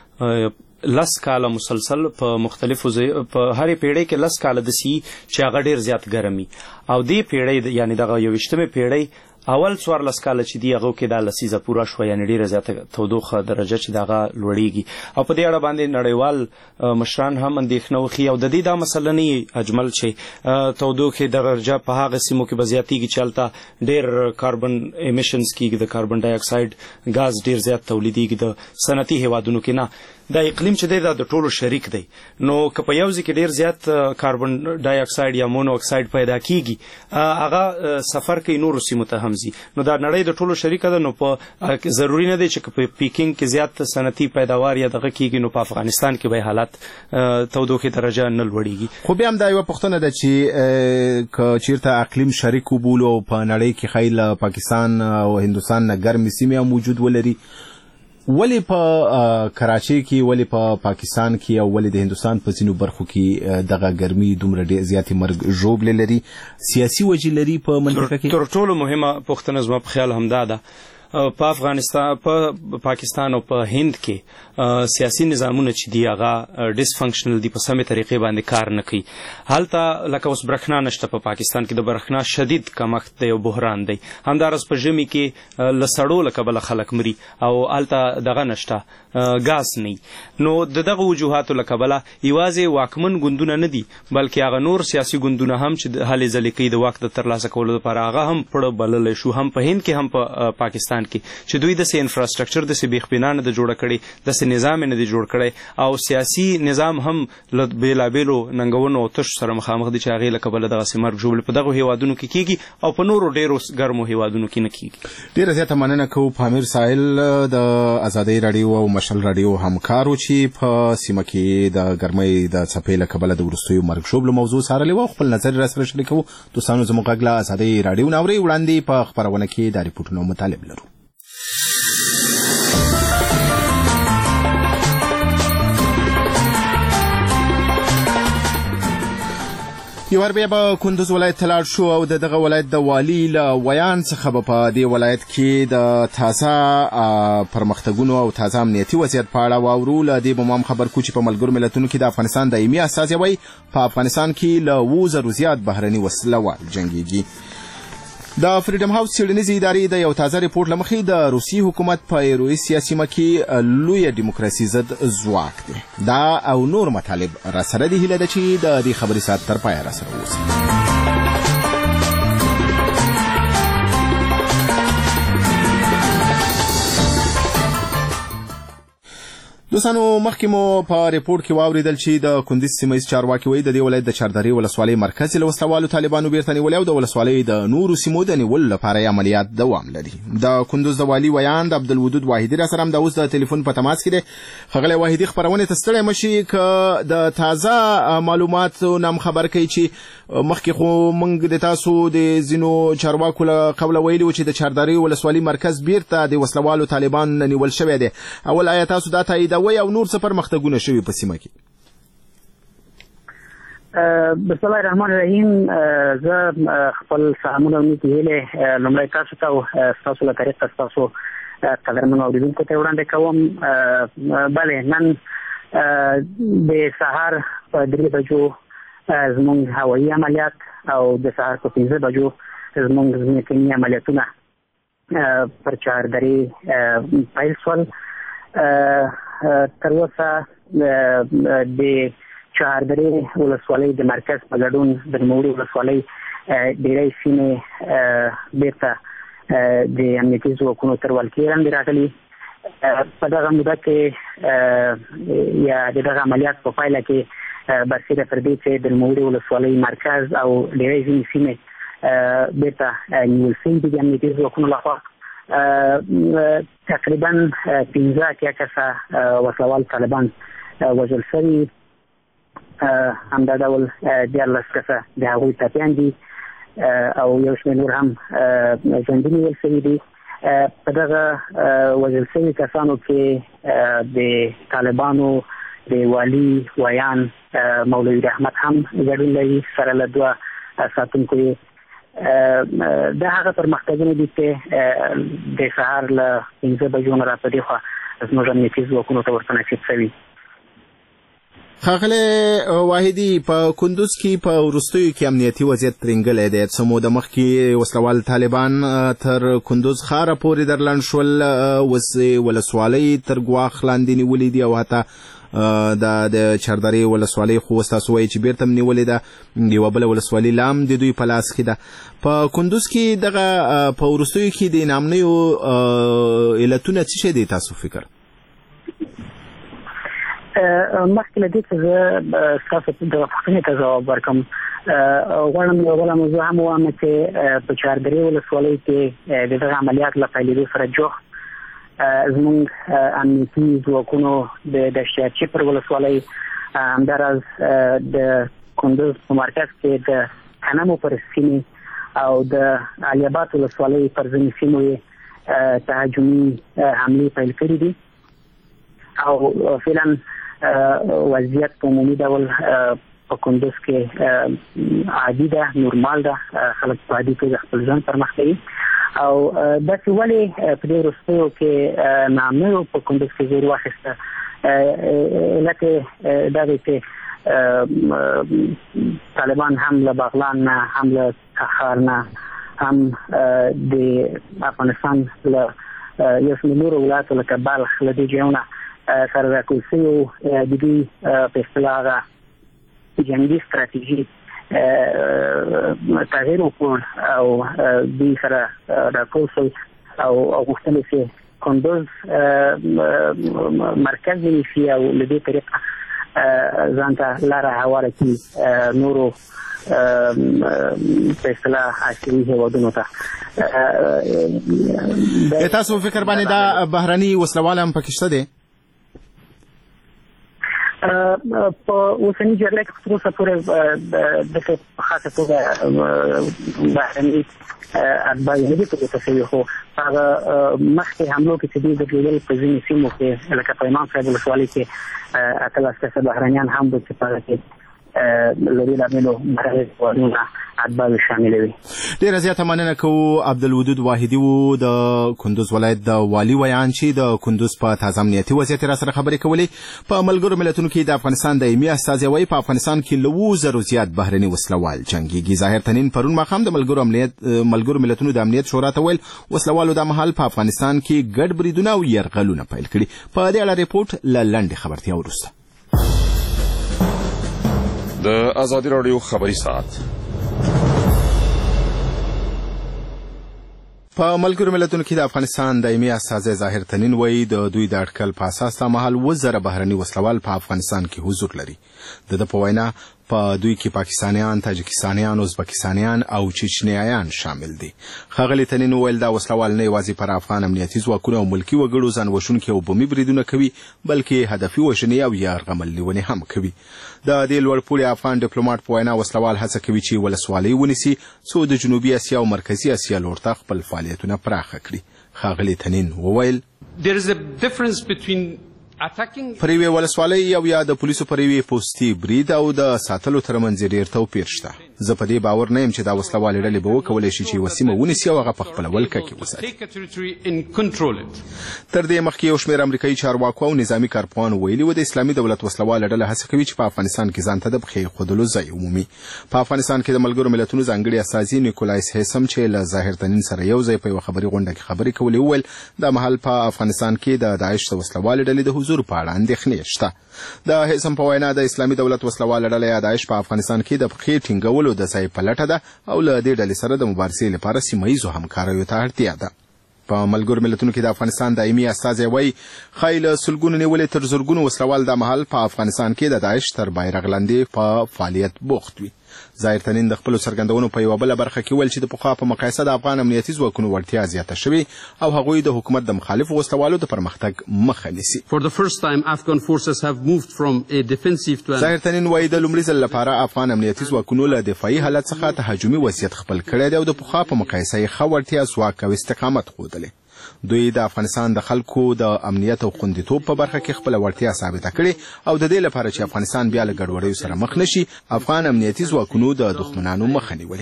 په لس کاله مسلسل په مختلفو په هرې پیړۍ کې لس کاله داسې چې هغه ډېر زیات ګرمي او دې پیړۍ یعنی دغه یوویشتمې پیړۍ اول څوارلس کاله چې دی هغه کې دا لسیزه پوره شوه، یعنې ډېره زیاته تودوخه درجه چې د هغه لوړېږي او په دې اړه باندې نړیوال مشران هم اندېښنه وښي او د دې دا مسله نه اجمل چې تودوخې درجه په هغه سیمو کې به زیاتېږي چې هلته ډېر کاربن امیشنز کېږي، د کاربن ډای اکساید ګاز ډېر زیات تولیدېږي د صنعتي هیوادونو کې. نه، دا اقلیم چې دی دا د ټولو شریک دی، نو که په یو ځای کې ډېر زیات کاربن ډای اکساید یا مونو اکساید پیدا کېږي هغه سفر کوي نورو سیمو ته هم ځي، نو دا نړۍ د ټولو شریکه ده. نو په ضروري نه دی چې که په پیکینګ کې زیات صنعتي پیداوار یا دغه کېږي نو په افغانستان کې به حالت تودوخې درجه نه لوړېږي. خو بیا هم دا یوه پوښتنه ده چې که چېرته اقلیم شریک وبولو او په نړۍ کې ښایي له پاکستان او هندوستان نه ګرمې سیمې هم وجود ولري، ولې په کراچۍ کې، ولې په پاکستان کې او ولې د هندوستان په ځینو برخو کې دغه ګرمي دومره ډېر زیاتې مرګ ژوبلې لري؟ سیاسي وجې لري په منطقه کې؟ تر ټولو مهمه پوښتنه زما په خیال همدا ده. په افغانستان، په پاکستان او په هند کې سیاسي نظامونه چې دي هغه ډیس فنکشنل دي، په سمې طریقې باندې کار نه کوي. هلته لکه اوس برېښنا نشته، په پاکستان کې د برېښنا شدید کمښت دی او بحران دی. همداراز په ژمي کې له سړو له کبله خلک مري او هلته دغه نشته، ګاز نه. نو د دغه وجوهاتو له کبله یوازې واکمن ګوندونه نه دي بلکې هغه نور سیاسي ګوندونه هم چې هلې ځلې کوي د واک د ترلاسه کولو لپاره، هغه هم پړه بللی شو، هم په هند کې هم په پاکستان کې، چې دوی داسې انفراسټرکچر داسې بېخبنا نه ده جوړه کړې، داسې نظام یې نه دی جوړ کړی او سیاسي نظام هم له بېلابېلو ننګونو او تشو سره مخامخ دي چې هغې له کبله دغسې مرګ ژوبل په دغو هېوادونو کې کېږي او په نورو ډېرو ګرمو هېوادونو کې نه کېږي. ډېره زیاته مننه کوو پامیر ساحل د ازادۍ راډیو او مشل راډیو همکارو چې په سیمه کې د ګرمۍ د څپې له کبله د وروستیو مرګ ژوبلو موضوع څارلې وه. خپل نظر یې راسره شریکوو. دوستانو زموږ غږ له ازادۍ راډیو نه اورئ. وړاندې په خپرونه کې دا ریپورټونه مطالب لرو. یو ور بیا به کندوز ولایت ته لاړ شو او د دغه ولایت د والي له ویان څخه به په دې ولایت کې د تازه پرمختګونو او تازه امنیتي وضعیت په اړه واورو. له دې به مو هم خبر کړو چې په ملګرو ملتونو کې د افغانستان دایمي استازی وایي په افغانستان کې له اوو زرو زیات بهرني وسله وال جنګېږي. د فریډم هاوس څېړنیزې ادارې د یو تازه ریپورټ له مخې د روسي حکومت په ایرویسیا سیمه کې لویه ډیموکراسي ضد ځواک دی. دا او نور مطالب راسره دي. هیله ده چې د دې خبرې ساعت تر پایه راسره اوسئ. دوستانو مخکې مو په ریپورټ کې واوریدل چې د کندز سیمه ییز چارواکي وایي د دې ولایت د چاردرې ولسوالۍ مرکز له وسلوالو طالبانو بیرته نیولې او د ولسوالۍ د نورو سیمو د نیولو لپاره عملیات دوام لري. د کندز د والي ویان د عبدالودود واحدي را سره هم د اوس د ټلیفون په تماس کې دی. ښاغلی واحدي، خپرونې ته ستړی مه شي که د تازه معلوماتو نه هم خبر کوي چې مخکې خو موږ د تاسو د ځینو چارواکو له قبله ویلي و چې د چاردرې ولسوالۍ مرکز بیرته د وسلوالو طالبانو نه نیول شوی دی. اول آیا تاسو دا تایید وی او نور څه پرمختګونه شوي په سیمه کې؟ بسم الله الرحمن الرحیم. زه خپل سلامونه او نیکې هیلې لومړی تاسو ته او ستاسو له طریقه ستاسو قدرمنو اورېدونکو ته وړاندې کوم. بلې، نن د سهار په درې بجو زموږ هوایي عملیات او د سهار په پنځه بجو زموږ ځمکني عملیاتونه پر چاردرې پیل شول. تر اوسه د چهاردرې ولسوالۍ د مرکز په ګډون د نوموړي ولسوالۍ ډېری سیمې بېرته د امنیتي ځواکونو تر ولکې لاندې راغلي. په دغه موده کې یا د دغه عملیات په پایله کې برسېره تر دې چې د نوموړي ولسوالۍ مرکز او ډېری ځینې سیمې بېرته نیول شوي دي د امنیتي ځواکونو لخوا. تقریبا پنځه اتیا کسه وسلوال طالبان وژل شوي، همدا ډول دیارلس کسه د هغوی ټپیان دي او یو شمېر نور هم ژوندي نیول شوي دي. په دغه وژل شوي کسانو کې د طالبانو د والي ویان مولوي رحمت هم ګډون لري سره له دوه ساتونکو یې. دا هغه پرمختګونه دي چې د سهار له پنځه بجو نه راپدې خوا زموږ امنیتي ځواکونو ته ورته نصیب شوي. ښاغلی واحدي، په کندوز کې په وروستیو کې امنیتي وضعیت ترینګلی دی. څه موده مخکې وسلوال طالبان تر کندوز ښاره پورې درلنډ شول، اوس ولسوالۍ تر ګواښ لاندې نیولې دي او حتی دا د چهاردرې ولسوالۍ خو اوس تاسو وایي چې بېرته هم نیولې ده، یوه بله ولسوالي لا هم د دوی په لاس کې ده. په کندوز کې دغه په وروستیو کې د ناامنیو علتونه څه شی دی تاسو فکر؟ مخکې له دې چې زه ستاسو دغه پوښتنې ته ځواب ورکړم، غواړم یوه بله موضوع هم ووایم چې په چهاردرې ولسوالۍ کې د دغه عملیات له پیلېدو سره جوخت زموږ امنیتي ځواکونو د دشتیاچي پر ولسوالۍ، همداراز د کندوز په مرکز کې د کنمو پر سیمې او د علیاباد ولسوالۍ پر ځینې سیمو یې تهاجمي حملې پیل کړي دي او فعلا وضعیت په عمومي ډول په کندوز کې عادي ده، نورمال ده، خلک په عادي توګه خپل ژوند پرمخ کوي. او داسې ولې په دې وروستیو کې ناامنیو په کندوز کې زور واخیسته؟ علت یې دا دی چې طالبان هم له بغلان نه، هم له تخار نه، هم د افغانستان له یو شمېر نورو ولایاتو لکه بلخ له دې ځایونه سره راټول شوي وو. د دوی په اصطلاح هغه جنګي ستراتیژي تغییر وکړ او دوی سره راټول شوي او غوښتل یې چې کندوز مرکز ونیسي او له دې طریقه ځان ته لاره هواره کړي نورو په اصطلاح عصري هېوادونو ته. تاسو فکر باندې دا بهرني وسلوال هم پکې شته دی؟ په اوسني جګړه کې تر اوسه پورې دغه په خاصه توګه بهرني اتباع نه دي پکې شوي، خو هغه مخکې حملو کې چې دوی درلودل په ځینې سیمو کې لکه په امام صاحب ولسوالۍ کې اتلس کسه بهرنیان هم وو چې په هغه کې له دې لاملو بهرني هېوادونه اتباع شامل وي. ډېره زیاته مننه کوو. عبدالودود واحدي و د کندوز ولایت د والي ویان چې د کندوز په تازه امنیتي وضعیت را سره خبرې کولې. په ملګرو ملتونو کې د افغانستان دایمي استازی وایي په افغانستان کې له اوو زرو زیات بهرني وسلوال جنګېږي. ظاهر تنین پرون ماښام د ملګرو ملګرو ملتونو د امنیت شورا ته ویل وسلوالو دا مهال په افغانستان کې ګډ بریدونه او یرغلونه پیل کړي. په دې اړه ریپورټ له لنډې خبرتیا وروسته. د ازادي راډیو خبري ساعت په ملګرو ملتونو کې د افغانستان دایمي استازی ظاهر تنین وایي د دوی د اټکل په اساس دا مهال اووه زره بهرني وسلوال په افغانستان کې حضور لري. د ده په وینا په دوی کې پاکستانیان، تاجکستانیان، ازبکستانیان او چچنیایان شامل دي. ښاغلي تنین وویل دا وسلوال نه یوازې پر افغان امنیتي ځواکونو او ملکي وګړو ځان وژونکي او بمي بریدونه کوي، بلکې هدفي وژنې او یرغمل نیونې هم کوي. د دې لوړپوړي افغان ډیپلوماټ په وینا وسلوال هڅه کوي چې ولسوالۍ ونیسي څو د جنوبي اسیا او مرکزي اسیا لور ته خپل فعالیتونه پراخه کړي. ښاغلي تنین وویل پر یوې ولسوالۍ او یا د پولیسو پر یوې پوستي برید او د ساتلو ترمنځ ډېر توپیر شته. زه په دې باور نه یم چې دا وسلوالې ډلې به وکولی شي چې یوه سیمه ونیسي او هغه په خپله ولکه کې وساتي. تر دې مخکې یو شمېر امریکایي چارواکو او نظامي کارپوهانو ویلي و د اسلامي دولت وسلواله ډله هڅه کوي چې په افغانستان کې ځان ته د پښې ایښودلو ځای ومومي. په افغانستان کې د ملګرو ملتونو ځانګړي استازي نیکولایس هیسم چې له ظاهر تنین سره یو ځای په یوه خبري غونډه کې خبرې کولې وویل دا مهال په افغانستان کې د داعش د وسلوالې ډلې د حضور په اړه اندېښنې شته. د هیسم په وینا د اسلامي دولت وسلواله ډله یا داعش په افغانستان کې د پښې ټینګولو د ځای په لټه ده او له دې ډلې سره د مبارزې لپاره سیمه ییزو همکاریو ته اړتیا ده. په ملګرو ملتونو کې د افغانستان دایمي استازی وایي ښایي له سلګونو نیولې تر زرګونو وسلوال دا مهال په افغانستان کې د داعش تر بیرغ لاندې په فعالیت بوخت وي. ظاهر تنین د خپلو څرګندونو په یوه بله برخه کې ویل چې د پخوا په مقایسه د افغان امنیتي ځواکونو وړتیا زیاته شوې او هغوی د حکومت د مخالفو وسلوالو د پرمختګ مخه نیسي. ظاهر تنین وایي د لومړي ځل لپاره افغان امنیتي ځواکونو له دفاعي حالت څخه تهاجمي وضعیت خپل کړی دی او د پخوا په مقایسه یې ښه وړتیا ځواک او استقامت ښودلی. دوی د افغانستان د خلکو د امنیت او خوندیتوب په برخه کې خپله وړتیا ثابته کړې او د دې لپاره چې افغانستان بیا له ګډوډیو سره مخ نشي افغان امنیتي ځواکونو د دښمنانو مخه نیولې.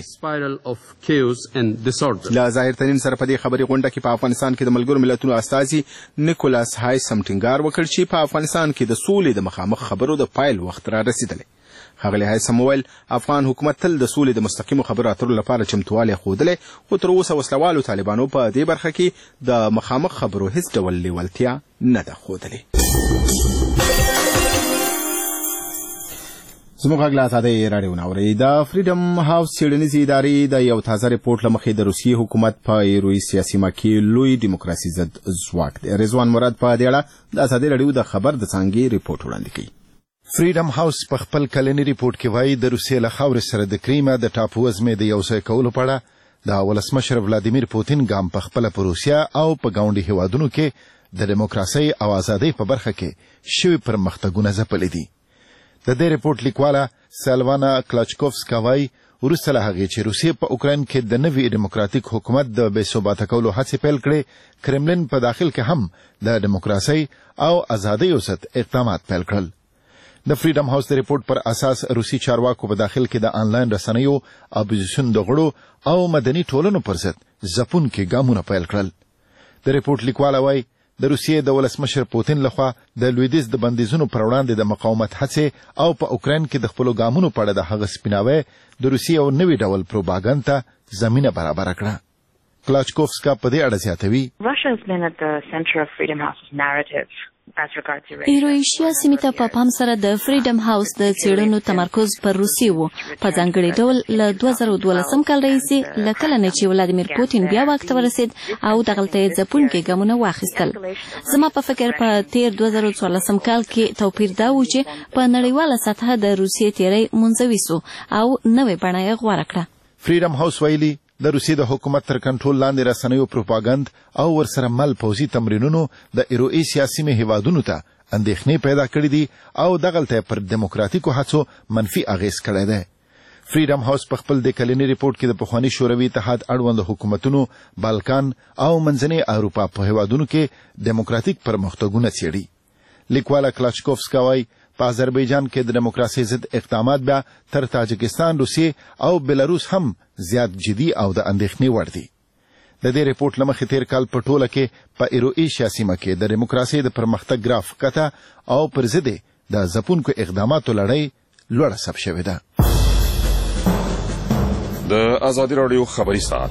له ظاهر تنین سره په دې خبري غونډه کې په افغانستان کې د ملګرو ملتونو استازي نیکولاس هایسم ټینګار وکړ چې په افغانستان کې د سولې د مخامخ خبرو د پایل وخت را رسیدلی. ښاغلی هایسم وویل افغان حکومت تل د سولې د مستقیمو خبرو اترو لپاره چمتووالی ښودلی خو تر اوسه وسلوالو طالبانو په دې برخه کې د مخامخ خبرو هیڅ ډول لیوالتیا نه ده ښودلې. زموږ غږ له ازادۍ راډیو نه اورئ. د فریډم هاوس څېړنیزې ادارې د یو تازه رپورټ له مخې د روسیې حکومت په ایرویسیا سیمه کې لوی ډیموکراسي ضد ځواک دی. رضوان مراد په دې اړه د ازادۍ راډیو د خبر د څانګې رپورټ وړاندې کوي. فریډم هاوس په خپل کلنی ریپورت کې وایي د روسیې له خاورې سره د کریمه د ټاپو وزمې د یو ځای کولو په اړه د ولسمشر ولادیمیر پوتین ګام په خپله په روسیه او په ګاونډي هیوادونو کې د ډیموکراسۍ او ازادۍ په برخه کې شوي پرمختګونه ځپلي دي. د دې ریپورټ لیکواله سالوانا کلاچکوفسکا وایي وروسته له هغې چې روسیې په اوکراین کې د نوي ډیموکراتیک حکومت د بې ثباته کولو هڅې پیل کړې کرملین په داخل کې هم د ډیموکراسۍ او ازادیو ضد اقدامات پیل کړل. د فریډم هاوس د ریپورټ پر اساس روسي چارواکو په داخل کې د آنلاین رسنیو اپوزیشن د غړو او مدني ټولنو پر ضد ځپونکي ګامونه پیل کړل. د ریپورټ لیکواله وایي د روسیې د ولسمشر پوتین لخوا د لویدیځ د بندیزونو پر وړاندې د مقاومت هڅې او په اوکراین کې د خپلو ګامونو په اړه د هغه سپیناوی د روسیې یو نوي ډول پروپاګاندا ته زمینه برابره کړه. کلاچکوفسکا په دې اړه زیاتوي ایرویشیا سیمې ته په پام سره د فریډم هاوس د څېړنو تمرکز پر روسیې و. په ځانګړي ډول له دوه زره دولسم کال راهیسې له کله نه چې ولادیمیر پوتین بیا واک ته ورسېد او دغلته یې ځپونکي ګامونه واخیستل. زما په فکر په تیر دوه زره څوارلسم کال کې توپیر دا و چې په نړیواله سطحه د روسیې تیری منزوي سو او نوې بڼه یې غوره کړه. فریډم هاوس ویلي د روسیې د حکومت تر کنټرول لاندې رسنیو پروپاګند او ورسره مل پوځي تمرینونو د ایرویسیا سیمې هیوادونو ته اندېښنې پیدا کړې دي او دغلته پر دیموکراتیکو هڅو منفي اغیز کړی دی. فریډم هاوس په خپل د کلني ریپورټ کې د پخواني شوروي اتحاد اړوند حکومتونو بالکان او منځنۍ اروپا په هیوادونو کې دیموکراتیک پرمختګونه څېړي. لیکواله کلاچکوفسکا وایي په آذربایجان کې د دیموکراسۍ ضد اقدامات بیا تر تاجکستان، روسیې او بلاروس هم زیات جدي او د اندېښنې وړ دي. د دې ریپورټ له مخې تیر کال په ټوله کې په ایرویشیا سیمه کې د دیموکراسۍ د پرمختګ ګراف کته او پر ضد د ځپونکو اقداماتو لړۍ لوړه ثبت شوې ده. د ازادي راډیو خبري ساعت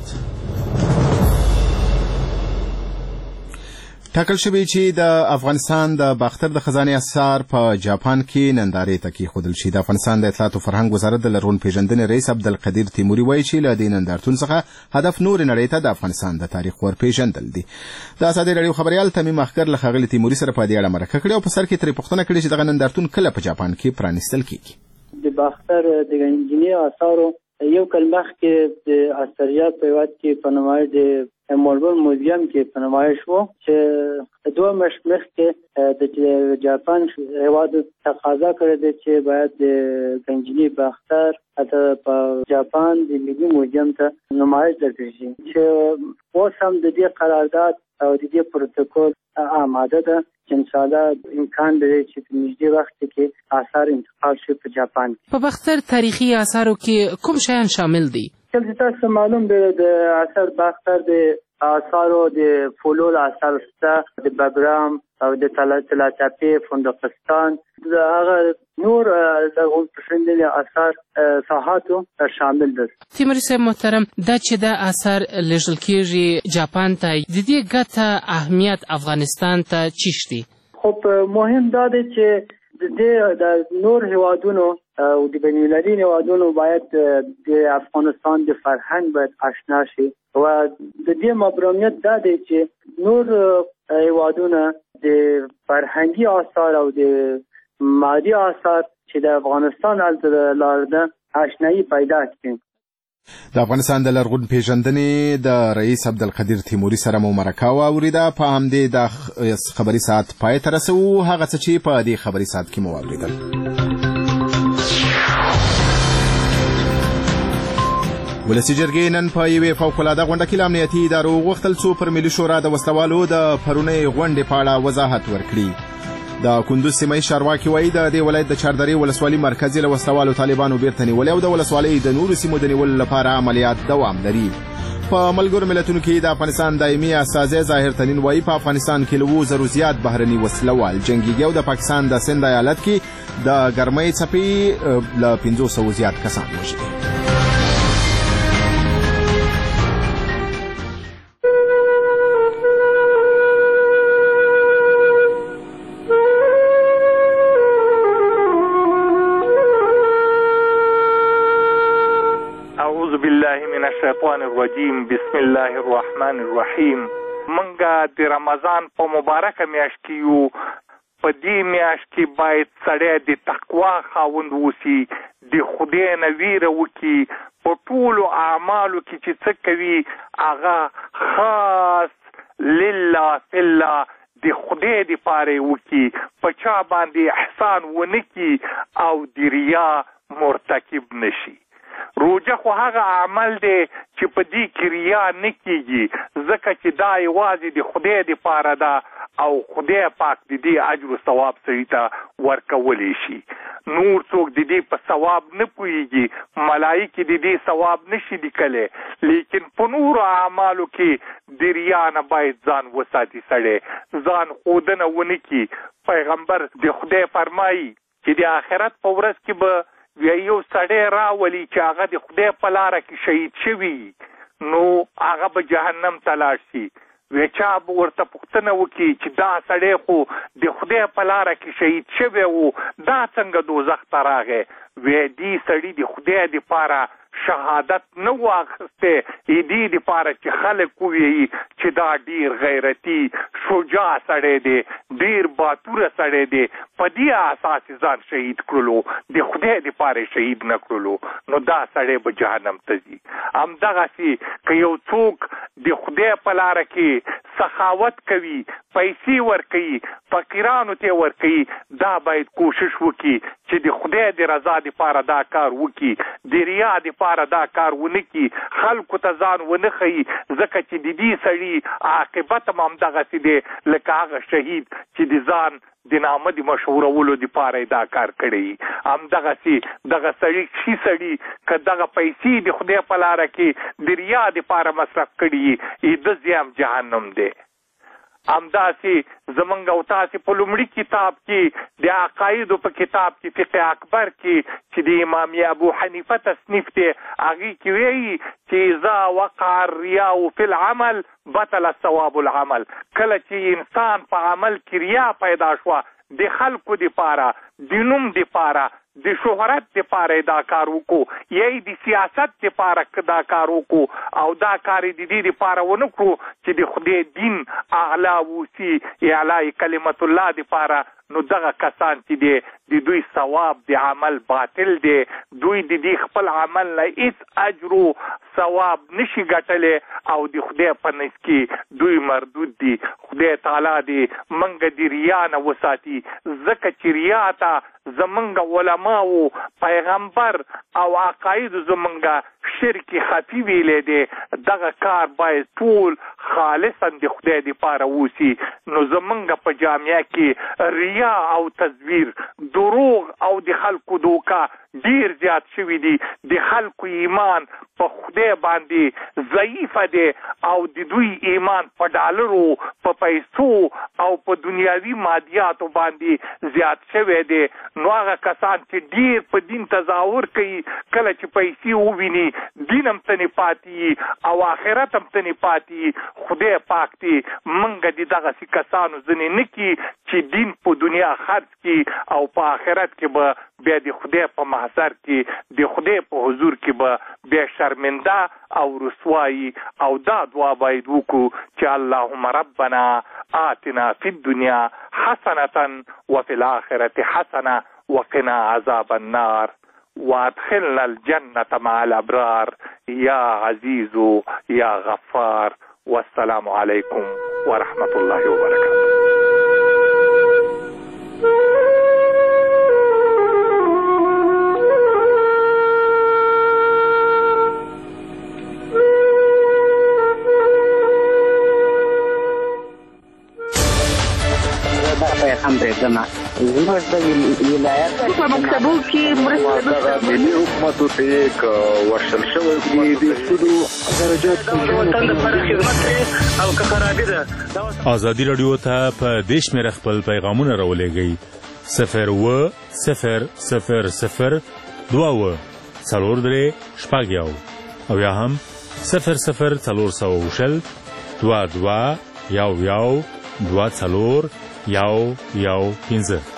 ټاکل شوی چې د افغانستان د باختر د خزانې اثار په جاپان کې نندارې ته کېښودل شي. د افغانستان د اطلاعات او فرهنګ وزارت د لرغونپېژندنې رئیس عبدالقدیر تیموري وایي چې له دې نندارتون څخه هدف نورې نړۍ ته د افغانستان د تاریخ ورپېژندل دي. د ازادۍ راډیو خبریال تمیم اخګر له ښاغلي تیموري سره په دې اړه مرکه کړې او په سر کې ترې پوښتنه کړې چې دغه نندارتون کله په جاپان کې پرانیستل کېږي. د باختر د ګنجیني اثارو یو کال مخکې د اثریات په هېواد کې په نمایش د مولبورن موزیم کې په نمایش و چې دوه میاشتې مخکې د جاپان هېواد تقاضا کړې ده چې باید د ګنجیني باختر حتی په جاپان د ملي موزیم ته نمایش درکړل شي چې اوس هم د دې قرارداد او د دې پروتوکول آماده ده چې انشاءالله امکان لري چې په نږدې وخت کې آثار انتقال شي په جاپان کې. په باختر تاریخي آثارو کې کوم شیان شامل دي؟ چې تاسو معلوم دی د اثر باختر د آثارو د فولور آثار شته، د بګرام او د تلاتاپې فندقستان، د هغه نور د غونډې آثار ساحاتو شامل دي. تیموري صاحب محترم، دا چې دا آثار لیږل کېږي جاپان ته، د دې ګټه اهمیت افغانستان ته چی شته؟ خب مهم دا دی چې د د نور هیوادونو او د بین المللي هیوادونو باید د افغانستان د فرهنګ باید آشنا شي و د دې مبرمیت دا دی چې نور هیوادونه د فرهنګي آثار او د مادي آثار چې د افغانستان لاره آشنایی پیدا کړي. د افغانستان د لرغون پیژندنې د رئیس عبدالقدیر تیموري سره مو مرکه واوریده. په همدې د خبري ساعت پای ته رسو. هغه څه چې په دې خبري ساعت کې مو واوریدل. ولسي جرګې نن په یوې فوقالعاده غونډه کې له امنیتي ادارو وغوښتل څو پر ملي شورا د وسلوالو د پرونۍ غونډې په اړه وضاحت ورکړي. د کندوز سیمه چارواکي وایي د دې ولایت د چاردرې ولسوالي مرکز له وسلوالو طالبانو بیرته نیولې او د ولسوالۍ د نورو سیمو د نیولو لپاره عملیات دوام لري. په ملګرو ملتونو کې د افغانستان دایمي استازی ظاهر تنین وایي په افغانستان کې له اوو زرو زیات بهرني وسلوال جنګیږي او د پاکستان د سند ایالت کې د ګرمۍ څپې له پنځو سوو زیات کسان وژلي. الشیطان الرجیم. بسم الله الرحمن الرحیم. منګه د رمضان په مبارکه میاشت کې یو. په دې میاشت کې باید سړی د تقوا خاوند وسی، د خدای نه ویره وکړي، په ټولو اعمالو کې چې څه کوي هغه خاص لله فی الله د خدای دپاره وکړي، په چا باندې احسان ونه کړي او د ریا مرتکب نشي. روجه خو هغه عمل دی چې په دې کې ریا نه کېږي، ځکه چې دا یوازې د خدای دپاره ده او خدای پاک د دې اجر و ثواب سړي ته ورکولی شي. نور څوک د دې په ثواب نه پوهېږي، ملایکې د دې ثواب نشي لیکلی، لیکن په نورو اعمالو کې د ریا نه باید ځان وساتي، سړی ځان ښودنه ونه کړي. پیغمبر د خدای فرمایي چې د آخرت په ورځ کې به یو سړی راولي چې هغه د خدای په لاره کې شهید شوي، نو هغه به جهنم ته لاړ شي. وی چا به ورته پوښتنه وکړي چې دا سړی خو د خدای په لاره کې شهید شوی و، دا څنګه دوزخ ته راغی؟ وی دې سړي د خدای دپاره شهادت نه و اخیستی، دې دپاره چې خلک ووایي چې دا ډېر غیرتي شجاع سړی دی، ډېر باتوره سړی دی، په دې اساس ځان شهید کړلو، د خدای دپاره شهید نه کړلو، نو دا سړی به جهنم ته ځي. همدغسې که یو څوک د خدای په لاره کې سخاوت کوي، پیسې ورکوي، فقیرانو ته ورکوي، دا باید کوشش وکړي چې د خدای د رضا دپاره دا کار وکړي، د ریا دپاره دا کار ونه کړي، خلکو ته ځان ونه ښیي، ځکه چې د دې سړي عاقبت هم همدغسې دی لکه هغه شهید چې د ځان د نامه د مشهورولو دپاره دا کار کړی. همدغسې دغه سړي ښي سړي که دغه پیسې د خدای په لاره کې د ریا دپاره مصرف کړي، د ځای هم جهنم دی. همداسې زمونږ او تاسې په لومړي کتاب کې د عقایدو په کتاب کې فقه اکبر کې چې د امام ابو حنیفه تصنیف دی، هغې کې وایي چې اذا وقع الریاء فی العمل بطل ثواب العمل. کله چې انسان په عمل کې ریا پیدا شوه، د خلکو دپاره، د نوم دپاره، د شهرت دپاره دا کار وکړو، یا د سیاست دپاره دا کار وکړو او دا کار د دې دپاره ونه کړو چې د خدای دین اعلی ووسي، اعلی کلمت الله دپاره، نو دغه کسان چې دی د دوی ثواب د عمل باطل دی، دوی د دې خپل عمل نه هېڅ اجر و ثواب نشي ګټلی او د خدای په نزد کې دوی مردود دي. خدای تعالی دې موږ د ریا نه وساتي، ځکه چې ریا ته ته زمونږ علماو پیغمبر او عقایدو زمونږ شرک خفي ویلی دی دغه کار باید ټول خالصا د خدای دپاره وسي نو زمونږ په جامعه کې ریا او تزویر دروغ او د خلکو دوکه ډیر زیات شوي دي د خلکو ایمان په خدای باندې ضعیفه دی او د دوی ایمان په ډالرو په پیسو او په دنیاوي مادیاتو باندې زیات شوی دی نو هغه کسان چې ډیر په دین تظاهر کوي کله چې پیسې وویني دین هم تنې پاتې او آخرت هم تنې پاتې خدای پاک دی موږ د دغسې کسانو ځینې نه کي چې دین په دنیا خرڅ کړي او په آخرت کې به بیا د خدای په محضر کې د خدای په حضور کې به بیا شرمنده او رسوایی او دا دعا باید وکړو چې اللهم ربنا آتنا فی الدنیا حسنة وفي الآخرة حسنة وقنا عذاب النار وادخلنا الجنة مع الأبرار يا عزيز يا غفار والسلام عليكم ورحمة الله وبركاته. هم پرېږدم زموږ د ولایت په مکتبو کې مرسته ملي حکومتو ته یې که ورشل شوی دي د سودو درجات وطن لپاره خدمت کوي او که خرابي ده. ازادي راډیو ته په دې شمېره خپل پیغامونه راولېږئ صفر اووه صفر صفر صفر دوه اووه څلور درې شپږ یو او یا هم صفر صفر څلور سوه او شل دوه دوه یو یو دوه څلور یو یو پنځه.